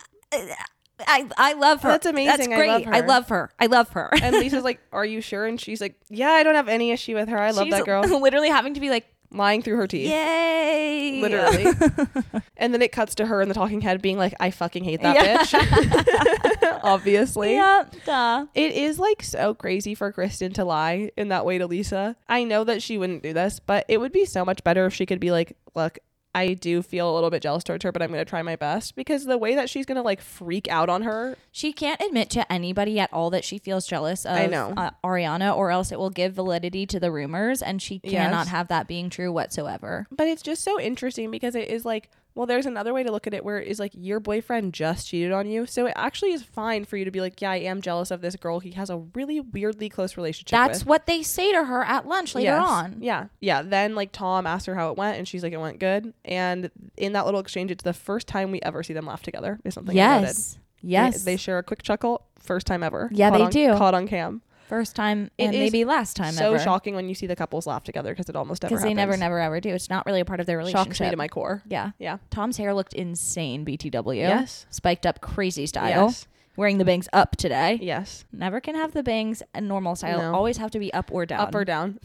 I, I love her. That's amazing. That's I great. love her." I love her. I love her. And Lisa's like, are you sure? And she's like, yeah, I don't have any issue with her. I love She's that girl. literally having to be like, Lying through her teeth. yay. Literally. And then it cuts to her in the talking head being like, I fucking hate that Yeah. bitch. Obviously. Yeah, duh. It is like so crazy for Kristen to lie in that way to Lisa. I know that she wouldn't do this, but it would be so much better if she could be like, look, I do feel a little bit jealous towards her, but I'm going to try my best, because the way that she's going to like freak out on her. She can't admit to anybody at all that she feels jealous of I know. Uh, Ariana, or else it will give validity to the rumors, and she cannot Yes. have that being true whatsoever. But it's just so interesting because it is like, well, there's another way to look at it where it is like your boyfriend just cheated on you. So it actually is fine for you to be like, yeah, I am jealous of this girl he has a really weirdly close relationship That's with. what they say to her at lunch later Yes. on. Yeah. Yeah. Then like Tom asked her how it went and she's like, it went good. And in that little exchange, it's the first time we ever see them laugh together is something I noted. Yes. Yes. They, they share a quick chuckle. First time ever. Yeah, Caught they on- do. Caught on cam. First time It and is maybe last time so ever. shocking when you see the couples laugh together because it almost never Because happens. they never, never, ever do. It's not really a part of their relationship. Shocks me to my core. Yeah. Yeah. Tom's hair looked insane, B T W. Yes. Spiked up crazy style. Yes. wearing the bangs up today. Yes. Never can have the bangs a normal style. No. Always have to be up or down. Up or down.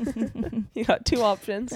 You got two options.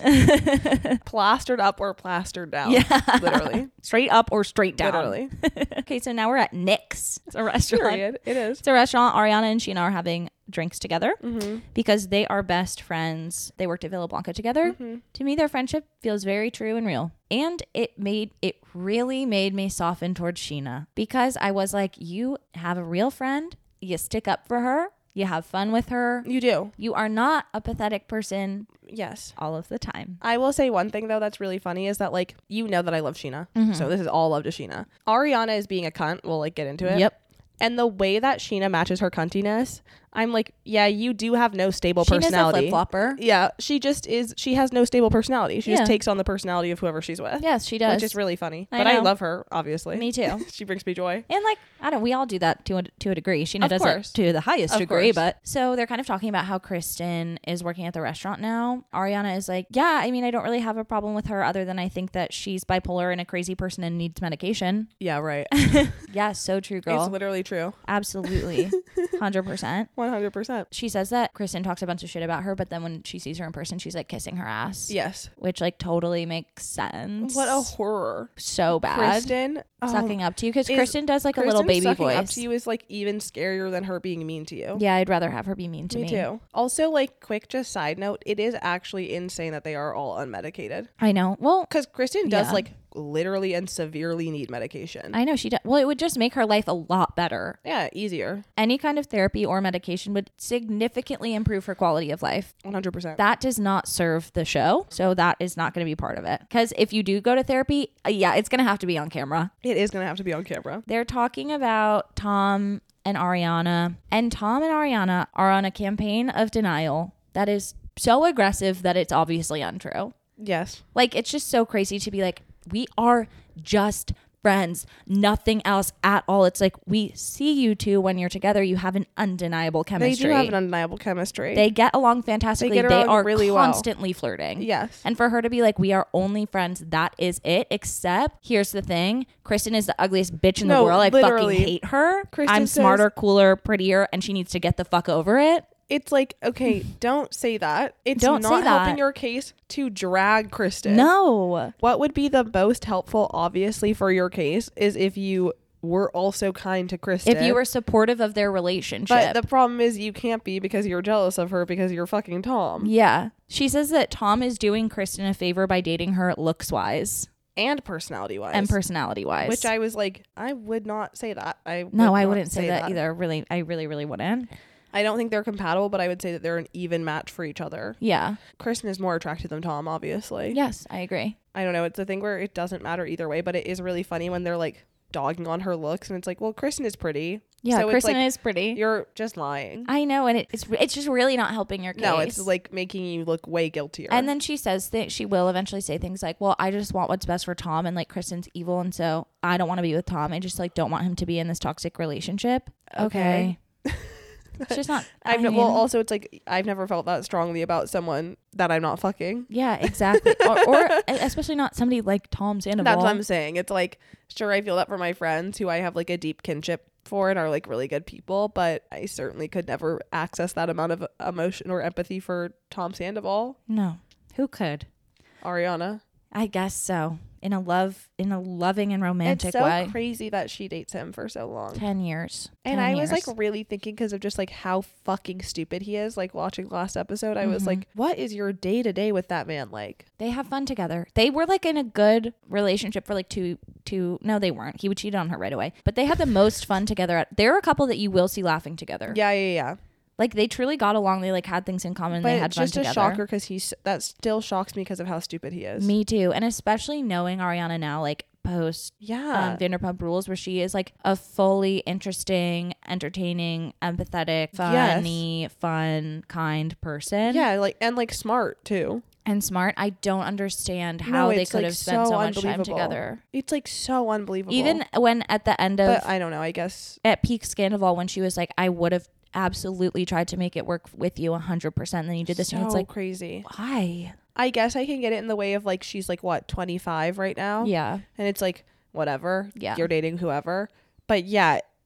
Plastered up or plastered down. Yeah. Literally. Straight up or straight down. Literally. Okay, so now we're at Nick's. It's a restaurant. Period. It is. It's a restaurant. Ariana and Sheena are having drinks together Mm-hmm. because they are best friends. They worked at Villa Blanca together. Mm-hmm. To me, their friendship feels very true and real. And it made it really made me soften towards Sheena because I was like, you have a real friend. You stick up for her. You have fun with her. You do. You are not a pathetic person Yes. all of the time. I will say one thing though that's really funny is that like you know that I love Sheena. Mhm. So this is all love to Sheena. Ariana is being a cunt. We'll like get into it. Yep. And the way that Sheena matches her cuntiness, I'm like, yeah, you do have no stable Sheena's a personality. flip-flopper. Yeah, she just is. She has no stable personality. She Yeah. just takes on the personality of whoever she's with. Yes, she does. Which is really funny. I but I know. love her, obviously. Me too. She brings me joy. And like, I don't, we all do that to a, to a degree. Sheena Of does course. it to the highest Of degree, course. but so they're kind of talking about how Kristen is working at the restaurant now. Ariana is like, yeah, I mean, I don't really have a problem with her other than I think that she's bipolar and a crazy person and needs medication. Yeah, right. Yeah, so true, girl. It's literally true. Absolutely. one hundred percent. one hundred percent. She says that Kristen talks a bunch of shit about her, but then when she sees her in person, she's like kissing her ass. Yes. Which like totally makes sense. What a horror. So bad. Kristen. oh, Sucking up to you because is Kristen does like a Kristen little baby sucking voice. up to you is like even scarier than her being mean to you. Yeah, I'd rather have her be mean to me. Me too. Also, like, quick just side note, it is actually insane that they are all unmedicated. I know. Well, Because Kristen does Yeah. like literally and severely need medication. I know she does. Well, it would just make her life a lot better. yeah, easier. Any kind of therapy or medication would significantly improve her quality of life. one hundred percent. That does not serve the show, so that is not going to be part of it. Because if you do go to therapy, uh, yeah, it's going to have to be on camera. It is going to have to be on camera. They're talking about Tom and Ariana, and Tom and Ariana are on a campaign of denial that is so aggressive that it's obviously untrue. Yes. Like, it's just so crazy to be like, we are just friends, nothing else at all. It's like, we see you two when you're together, you have an undeniable chemistry. They do have an undeniable chemistry. They get along fantastically. They They, get along are really well. constantly flirting. yes. And for her to be like, we are only friends, that is it. Except, here's the thing, Kristen is the ugliest bitch in No, the world. I literally. fucking hate her. Kristen I'm says- smarter, cooler, prettier, and she needs to get the fuck over it. It's like, okay, don't say that. It's Don't not say helping that. your case to drag Kristen. No. What would be the most helpful, obviously, for your case is if you were also kind to Kristen. If you were supportive of their relationship. But the problem is you can't be because you're jealous of her because you're fucking Tom. Yeah. She says that Tom is doing Kristen a favor by dating her looks wise And personality wise. and personality wise. Which I was like, I would not say that. I would No, I not wouldn't say that, either. Really, I really, really wouldn't. I don't think they're compatible, but I would say that they're an even match for each other. Yeah. Kristen is more attractive than Tom, obviously. Yes, I agree. I don't know. It's a thing where it doesn't matter either way, but it is really funny when they're like dogging on her looks and it's like, well, Kristen is pretty. Yeah, So it's Kristen like, is pretty. You're just lying. I know, and it, it's it's just really not helping your case. No, it's like making you look way guiltier. And then she says that she will eventually say things like, well, I just want what's best for Tom, and like Kristen's evil, and so I don't want to be with Tom. I just like don't want him to be in this toxic relationship. Okay. Okay. It's just not. I I've ne- mean, well, also it's like I've never felt that strongly about someone that I'm not fucking. yeah, exactly. or, or especially not somebody like Tom Sandoval. That's what I'm saying. It's like, sure, I feel that for my friends who I have like a deep kinship for and are like really good people, but I certainly could never access that amount of emotion or empathy for Tom Sandoval. No, who could? Ariana. I guess so. In a love, in a loving and romantic It's so way. crazy that she dates him for so long. Ten years. And Ten I was years. like really thinking because of just like how fucking stupid he is. Like watching last episode, I was Mhm. like, what is your day to day with that man like? They have fun together. They were like in a good relationship for like two, two. No, they weren't. He would cheat on her right away. But they had the most fun together. They're a couple that you will see laughing together. Yeah, yeah, yeah. Like they truly got along. They like had things in common. But They had it's fun just a together. shocker because he's that still shocks me because of how stupid he is. Me too. And especially knowing Ariana now, like post Yeah. um, Vanderpump Rules, where she is like a fully interesting, entertaining, empathetic, funny, fun, kind person. yeah, like and like smart too. And smart. I don't understand No, how they it's, could like, have spent so so much time unbelievable. together. It's like so unbelievable. Even when at the end of but I don't know. I guess at peak Scandival, when she was like, I would have absolutely tried to make it work with you one hundred percent. Then you did this, so and it's like, crazy. why? I guess I can get it in the way of like she's like what twenty-five right now. Yeah. And it's like whatever. Yeah. You're dating whoever. But yeah,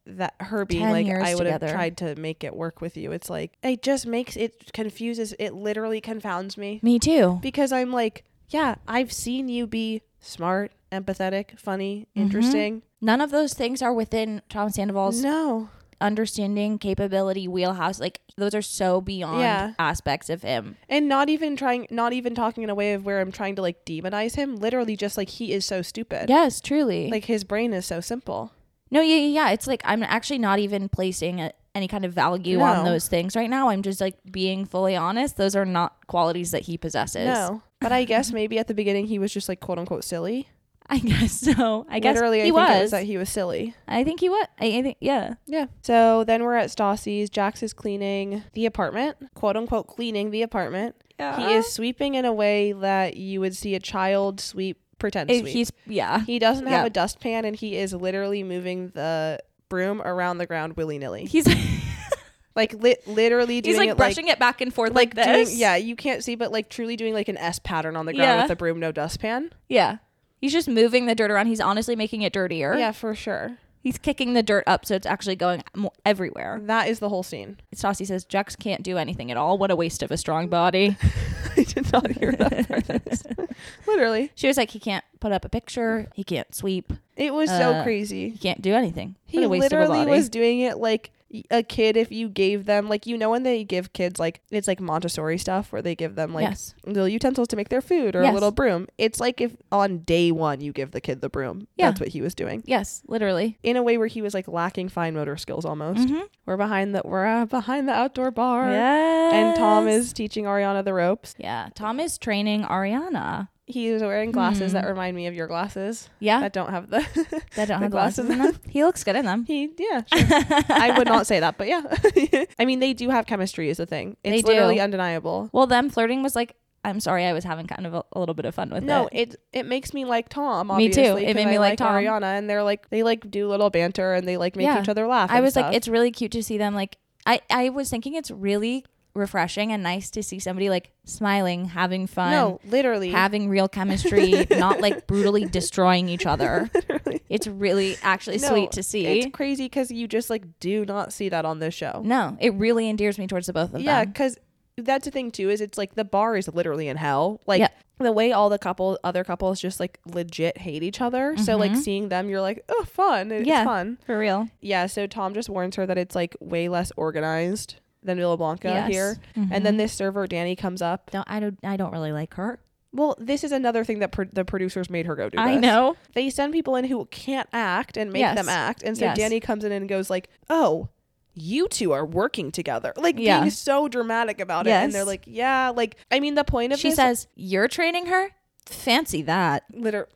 that her being ten like, years I would have together. tried to make it work with you. It's like, it just makes it confuses. It literally confounds me Me too. because I'm like, yeah, I've seen you be smart, empathetic, funny, Mhm. interesting. None of those things are within Tom Sandoval's No. understanding, capability, wheelhouse. Like those are so beyond Yeah. aspects of him. And not even trying, not even talking in a way of where I'm trying to like demonize him. Literally just like, he is so stupid. Yes, truly. Like his brain is so simple. no, yeah, yeah, yeah. It's like I'm actually not even placing a, any kind of value on No. those things right now. I'm just like being fully honest. Those are not qualities that he possesses. No. But I guess maybe at the beginning he was just like quote unquote silly. I guess so. I guess Literally, he I think was. it was that he was silly. I think he was. I, I think, yeah. Yeah. So then we're at Stassi's. Jax is cleaning the apartment, quote unquote cleaning the apartment. Yeah. He is sweeping in a way that you would see a child sweep, pretend It- sweep. he's, yeah. He doesn't have Yeah. a dustpan, and he is literally moving the broom around the ground willy nilly. He's, Like li- literally doing he's like it brushing it back and forth like like, like this. doing, yeah, you can't see, but like truly doing like an S pattern on the ground Yeah. with the broom, no dustpan. Yeah. He's just moving the dirt around. He's honestly making it dirtier. Yeah, for sure. He's kicking the dirt up so it's actually going mo- everywhere. That is the whole scene. Stassi says, Jax can't do anything at all. What a waste of a strong body. I did not hear that part. Literally. She was like, he can't put up a picture. He can't sweep. It was so Uh, crazy. He can't do anything. He What a waste of a literally body. was doing it like a kid if you gave them, like, you know, when they give kids, like, it's like Montessori stuff where they give them, like, yes. little utensils to make their food or Yes. a little broom. It's like if on day one you give the kid the broom. Yeah. That's what he was doing. Yes, literally. In a way where he was, like, lacking fine motor skills almost. Mm-hmm. We're behind the, we're uh, behind the outdoor bar. Yes. And Tom is teaching Ariana the ropes. Yeah. Tom is training Ariana. He is wearing glasses Hmm. that remind me of your glasses. Yeah. That don't have the... That don't the have glasses glasses. in them. He looks good in them. He, yeah, sure. I would not say that, but yeah. I mean, they do have chemistry is the thing. It's They do. literally undeniable. Well, them flirting was like, I'm sorry, I was having kind of a, a little bit of fun with No, it. it it makes me like Tom, Me too. obviously. It 'cause made I me like Tom. Ariana, and they're like, they like do little banter and they like make Yeah. each other laugh. I and was like, stuff. it's really cute to see them. Like, I, I was thinking it's really refreshing and nice to see somebody like smiling, having fun, no, literally. having real chemistry, not like brutally destroying each other. Literally. It's really actually No, sweet to see. It's crazy because you just like do not see that on this show. No, it really endears me towards the both of Yeah, them. because that's the thing too, is it's like the bar is literally in hell. Like Yeah. the way all the couple other couples just like legit hate each other. So like Mhm. seeing them, you're like, oh, fun. It's Yeah. fun. For real. Yeah, so Tom just warns her that it's like way less organized than Villa Blanca Yes. here. Mhm. And then this server Danny comes up. don't I don't I don't really like her. Well, this is another thing that pro- the producers made her go do. I this. know. They send people in who can't act and make Yes. them act. And so Yes. Danny comes in and goes like, "Oh, you two are working together." Like Yeah. being so dramatic about it. Yes. And they're like, "Yeah, like I mean the point of She this says, "You're training her? Fancy that." liter-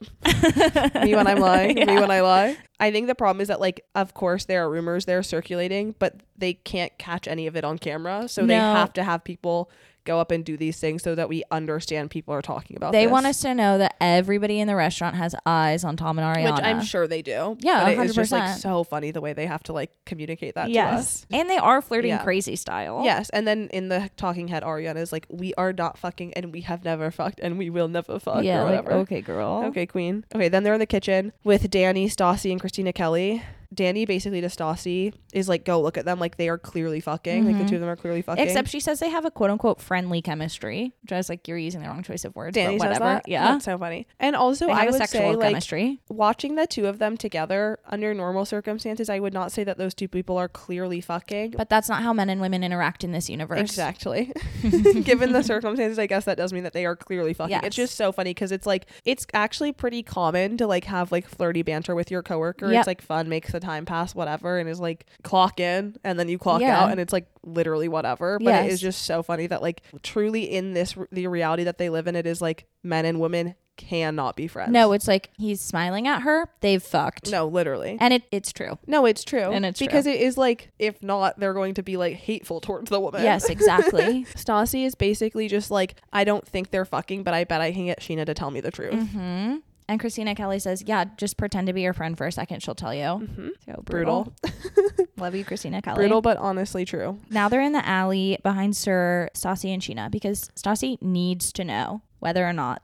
me when I'm lying, me Yeah. when I lie. I think the problem is that like of course there are rumors there circulating, but they can't catch any of it on camera. So they No. have to have people go up and do these things so that we understand people are talking about They this. want us to know that everybody in the restaurant has eyes on Tom and Ariana. Which I'm sure they do. Yeah, but it is just like one hundred percent. so funny the way they have to like communicate that to us. Yes. And they are flirting Yeah. crazy style. Yes, and then in the talking head, Ariana is like, "We are not fucking, and we have never fucked, and we will never fuck." Yeah, or like, whatever. okay, girl. Okay, queen. Okay, then they're in the kitchen with Danny, Stassi, and Christina Kelly. Danny basically to Stassi is like, "Go look at them, like they are clearly fucking. Like the Mhm. two of them are clearly fucking." Except she says they have a quote unquote friendly chemistry, which I was like, you're using the wrong choice of words. Danny but says whatever. that. Yeah. That's so funny. And also, They have I a would sexual say like chemistry. watching the two of them together under normal circumstances, I would not say that those two people are clearly fucking. But that's not how men and women interact in this universe. Exactly. Given the circumstances, I guess that does mean that they are clearly fucking. Yes. It's just so funny because it's like it's actually pretty common to like have like flirty banter with your coworker. Yep. It's like fun, makes the time pass, whatever, and is like clock in and then you clock Yeah. out and it's like literally whatever. But it Yes. is just so funny that like truly in this the reality that they live in, it is like men and women cannot be friends. No, it's like he's smiling at her. They've fucked. no, literally. And it, it's true. No, it's true. And it's because true. it is like, if not, they're going to be like hateful towards the woman. Yes, exactly. Stassi is basically just like, I don't think they're fucking, but I bet I can get Sheena to tell me the truth. hmm And Christina Kelly says, yeah, just pretend to be your friend for a second. She'll tell you. Mm-hmm. So Brutal. Love you, Christina Kelly. Brutal, but honestly true. Now they're in the alley behind Sir Stassi and Sheena because Stassi needs to know whether or not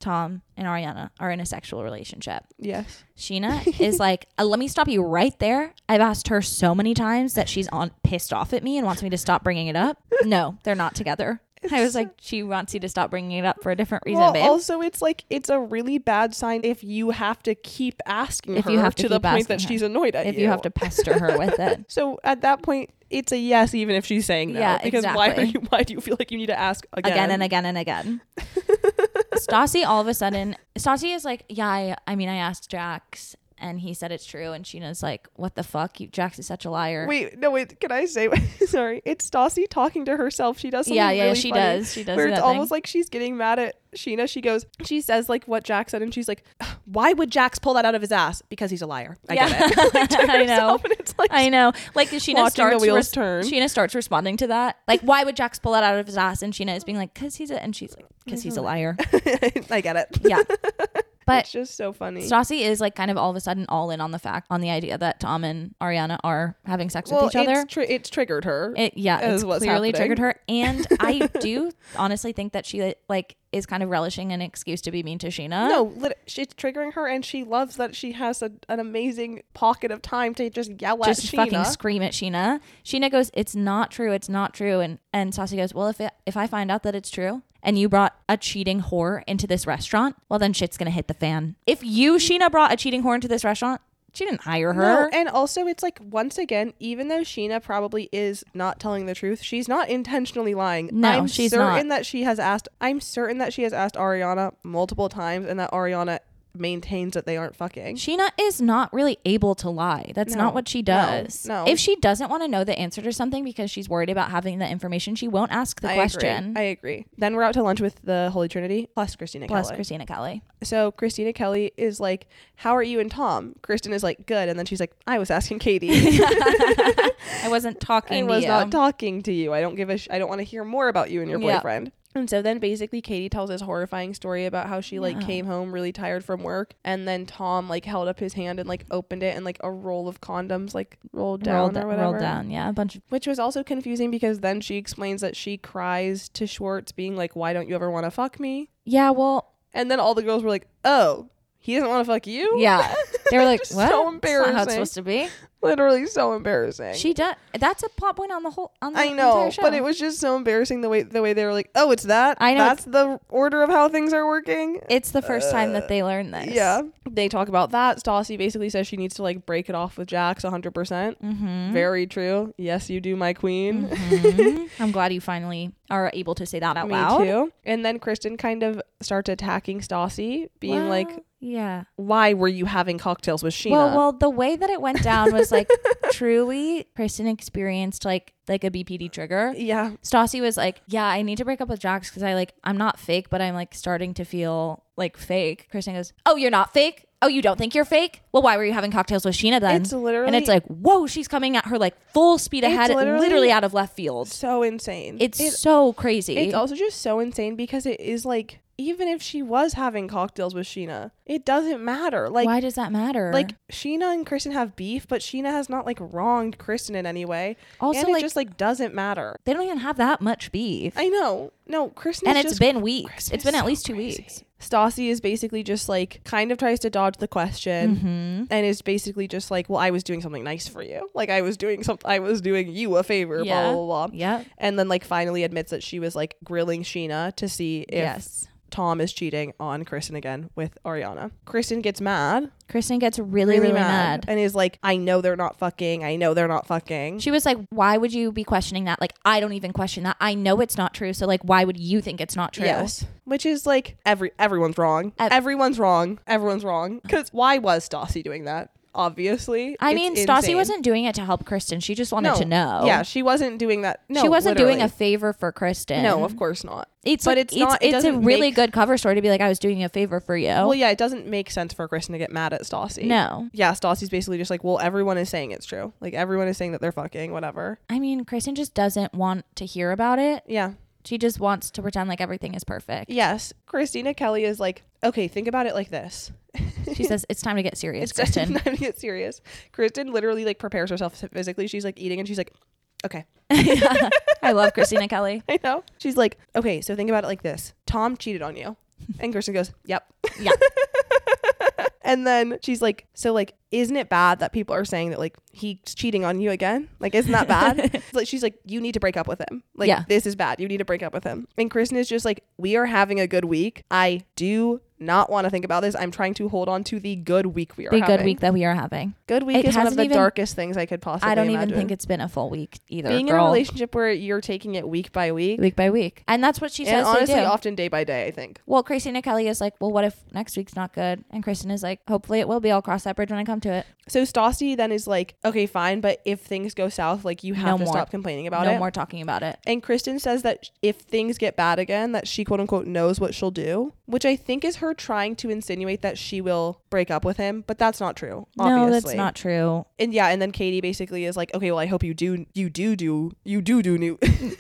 Tom and Ariana are in a sexual relationship. Yes. Sheena is like, uh, let me stop you right there. I've asked her so many times that she's on pissed off at me and wants me to stop bringing it up. No, they're not together. I was like, she wants you to stop bringing it up for a different reason, well, babe. Also, it's like, it's a really bad sign if you have to keep asking If her you have to to the keep point that asking her. she's annoyed at if you. you have to pester her with it. So at that point, it's a yes, even if she's saying no. Yeah, because why are exactly. you? Why do you feel like you need to ask again, Again and again and again. Stassi all of a sudden, Stassi is like, yeah, I, I mean, I asked Jax and he said it's true. And Sheena's like, what the fuck? You, Jax is such a liar. Wait, no, wait. Can I say? Sorry, it's Stassi talking to herself. She does something yeah, yeah, really she funny, does. She does where do it's that almost thing. like she's getting mad at Sheena. She goes, she says like what Jax said, and she's like, why would Jax pull that out of his ass? Because he's a liar. I Yeah. get it. Like, to I know. herself, and it's like, I know. Like Sheena watching starts the wheels res- turn. Sheena starts responding to that. Like, why would Jax pull that out of his ass? And Sheena is being like, cause he's a, and she's like, cause he's a liar. I get it. Yeah. But it's just so funny. Stassi is like kind of all of a sudden all in on the fact, on the idea that Tom and Ariana are having sex well, with each other. it's, tri- it's triggered her. It, yeah, is it's what's clearly happening. triggered her. And I do honestly think that she like is kind of relishing an excuse to be mean to Sheena. No, lit- it's triggering her, and she loves that she has a, an amazing pocket of time to just yell just at Sheena. fucking scream at Sheena. Sheena goes, "It's not true. It's not true." And and Stassi goes, "Well, if it, if I find out that it's true, and you brought a cheating whore into this restaurant, well then shit's gonna hit the fan. If you, Sheena, brought a cheating whore into this restaurant, she didn't hire her." No, and also it's like, once again, even though Sheena probably is not telling the truth, she's not intentionally lying. No, I'm she's certain not. that she has asked I'm certain that she has asked Ariana multiple times, and that Ariana maintains that they aren't fucking. Sheena is not really able to lie. That's No, not what she no, does. no. If she doesn't want to know the answer to something because she's worried about having the information, she won't ask the I question. Agree. I agree. Then we're out to lunch with the Holy Trinity plus Christina Plus Kelly. Christina Kelly. So Christina Kelly is like, how are you and Tom? Kristen is like, good. And then she's like, I was asking Katie. I wasn't talking I to was you. not talking to you. I don't give a sh- I don't want to hear more about you and your Yeah. boyfriend. And so then basically Katie tells this horrifying story about how she like Yeah. came home really tired from work, and then Tom like held up his hand and like opened it, and like a roll of condoms like rolled down rolled, or whatever. rolled down. Yeah, a bunch of Which was also confusing because then she explains that she cries to Schwartz being like, why don't you ever want to fuck me? yeah. Well, And then all the girls were like, oh, he doesn't want to fuck you? yeah. They were like, Just what? so That's not how it's embarrassing. supposed to be. Literally so embarrassing. She does. That's a plot point on the whole. On the I know, entire show. but it was just so embarrassing the way the way they were like, oh, it's that? I know. That's the order of how things are working? It's the first time that they learned this. Yeah. They talk about that. Stassi basically says she needs to like break it off with Jax one hundred percent. Mm-hmm. Very true. Yes, you do, my queen. Mhm. I'm glad you finally are able to say that out Me loud. too. And then Kristen kind of starts attacking Stassi, being Well, like, yeah. why were you having cocktails with Sheena? Well, well, the way that it went down was like truly Kristen experienced like like a B P D trigger. yeah. Stassi was like, yeah, I need to break up with Jax because I like I'm not fake, but I'm like starting to feel like fake. Kristen goes, oh, you're not fake? Oh, you don't think you're fake? Well, why were you having cocktails with Sheena then? It's literally and it's like, whoa, she's coming at her like full speed It's ahead, literally- literally, out of left field. so insane. It's It- so crazy. It's also just so insane because it is like, even if she was having cocktails with Sheena, it doesn't matter. Like, why does that matter? like Sheena and Kristen have beef, but Sheena has not like wronged Kristen in any way. also, and it like just like doesn't matter. they don't even have that much beef, I know. No, Kristen and is it's just been weeks. Kristen It's been is at so least two crazy. weeks. Stassi is basically just like kind of tries to dodge the question. Mm-hmm. And is basically just like, well, I was doing something nice for you. Like I was doing something, I was doing you a favor, Yeah. blah, blah, blah. Yeah. And then like finally admits that she was like grilling Sheena to see if Yes. Tom is cheating on Kristen again with Ariana. Kristen gets mad, Kristen gets really, really, mad. and is like, I know they're not fucking. I know they're not fucking. She was like, why would you be questioning that? Like, I don't even question that. I know it's not true. So, like, why would you think it's not true? Yes. Which is like, every everyone's wrong. Ev- everyone's wrong. Everyone's wrong. Because why was Stassi doing that? Obviously. I It's mean, Stassi insane. wasn't doing it to help Kristen. She just wanted No. to know. Yeah, she wasn't doing that. No, she wasn't doing a literally. favor for Kristen. No, of course not. It's but like, it's not- it It's, a doesn't really make- good cover story to be like, I was doing a favor for you. Well, yeah, it doesn't make sense for Kristen to get mad at Stassi. No. Yeah, Stassi's basically just like, well, everyone is saying it's true. Like, everyone is saying that they're fucking, whatever. I mean, Kristen just doesn't want to hear about it. Yeah. She just wants to pretend like everything is perfect. Yes. Christina Kelly is like, okay, think about it like this. She says, it's time to get serious, It's Kristen. time to get serious. Kristen literally like prepares herself physically. She's like eating and she's like, okay. I love Christina Kelly. I know. She's like, okay, so think about it like this. Tom cheated on you. And Kristen goes, yep. Yeah. And then she's like, so like, isn't it bad that people are saying that like he's cheating on you again? Like, isn't that bad? Like, she's like, you need to break up with him. Like, Yeah. this is bad. You need to break up with him. And Kristen is just like, we are having a good week. I do not want to think about this. I'm trying to hold on to the good week we are The having. good week that we are having. Good week It is one of hasn't the even- darkest things I could possibly I don't imagine. even think it's been a full week either. Being girl. in a relationship where you're taking it week by week. week by week. And that's what she And says honestly, they do. often day by day, I think. Well, Christina Kelly is like, well, what if next week's not good? And Kristen is like, hopefully it will be. I'll cross that bridge when I come to it. So Stassi then is like, okay, fine, but if things go south, like you have No to more. stop complaining about no it. more talking about it. And Kristen says that if things get bad again, that she quote unquote knows what she'll do, which I think is her trying to insinuate that she will break up with him, but that's not true. Obviously. No, that's not true. And yeah, and then Katie basically is like, okay, well, I hope you do, you do do, you do do new.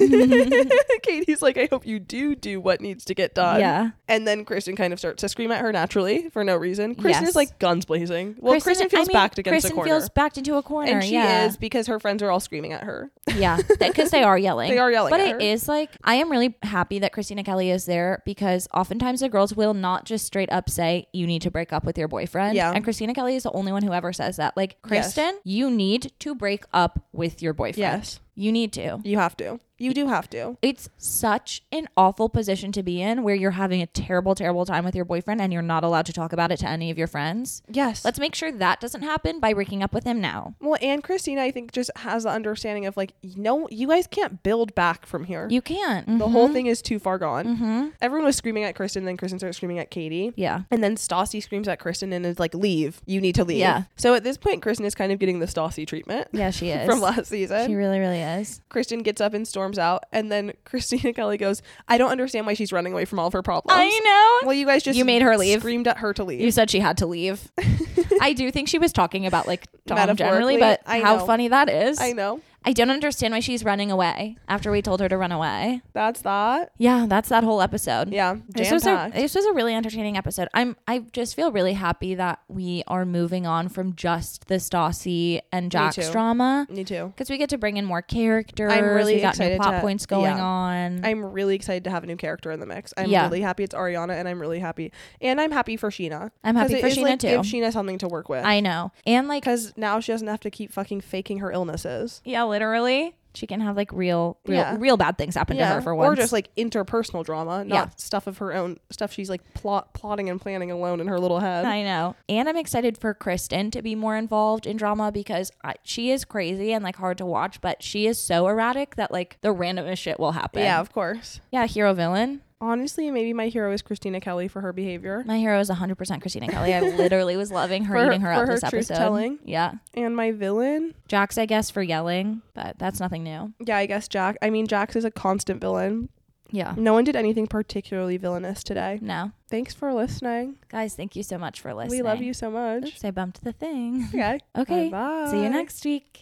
Katie's like, I hope you do do what needs to get done. Yeah. And then Kristen kind of starts to scream at her naturally for no reason. Kristen Yes. is like guns blazing. Well, Kristen, feels I mean, backed against Kristen the corner. feels backed into a corner. And she yeah. is because her friends are all screaming at her. Yeah, because they are yelling. They are yelling But at it her. is like, I am really happy that Christina Kelly is there because oftentimes the girls will not just straight up say, you need to break up with your boyfriend. Yeah. And Christina Kelly is the only one who ever says that. Like, Yes. Kristen, you need to break up with your boyfriend. Yes. You need to. You have to. You do have to. It's such an awful position to be in where you're having a terrible, terrible time with your boyfriend and you're not allowed to talk about it to any of your friends. Yes. Let's make sure that doesn't happen by breaking up with him now. Well, and Christina, I think, just has the understanding of like, no, you guys can't build back from here. You can't. the whole thing is too far gone. Mm-hmm. Everyone was screaming at Kristen, then Kristen started screaming at Katie. Yeah. And then Stassi screams at Kristen and is like, leave. You need to leave. Yeah. So at this point, Kristen is kind of getting the Stassi treatment. Yeah, she is. From last season. She really, really is. Kristen gets up and storms out. And then Christina Kelly goes, I don't understand why she's running away from all of her problems. I know. Well, you guys just You made her leave. Screamed at her to leave. You said she had to leave. I do think she was talking about like Tom Metaphorically, generally, but I how know. funny that is. I know. I don't understand why she's running away after we told her to run away. That's that. Yeah, that's that whole episode. Yeah. This was, a, Jam-packed. this was a really entertaining episode. I'm I just feel really happy that we are moving on from just the Stassi and Jax too. drama Me too. because we get to bring in more characters. I'm really we got new excited plot to- points going yeah. on. I'm really excited to have a new character in the mix. I'm Yeah. really happy it's Ariana, and I'm really happy. And I'm happy for Sheena. I'm happy 'Cause for it is, Sheena like, too. Give Sheena something to work with. I know. And like, Because now she doesn't have to keep fucking faking her illnesses. yeah, literally, she can have like real, real, Yeah. real bad things happen to her for once. Or just like interpersonal drama, not Yeah. stuff of her own, stuff she's like plot plotting and planning alone in her little head. I know. And I'm excited for Kristen to be more involved in drama because I, she is crazy and like hard to watch, but she is so erratic that like the randomest shit will happen. Yeah, of course. Yeah, hero villain. Honestly, maybe my hero is Christina Kelly for her behavior. My hero is one hundred percent Christina Kelly. I literally was loving her For her- eating her for out her this episode. truth-telling. Yeah. And my villain, Jax, I guess, for yelling, but that's nothing new. yeah, I guess Jack. I mean, Jax is a constant villain. Yeah. No one did anything particularly villainous today. No. Thanks for listening. Guys, thank you so much for listening. We love you so much. Oops, I bumped the thing. Okay. Okay. Bye-bye. See you next week.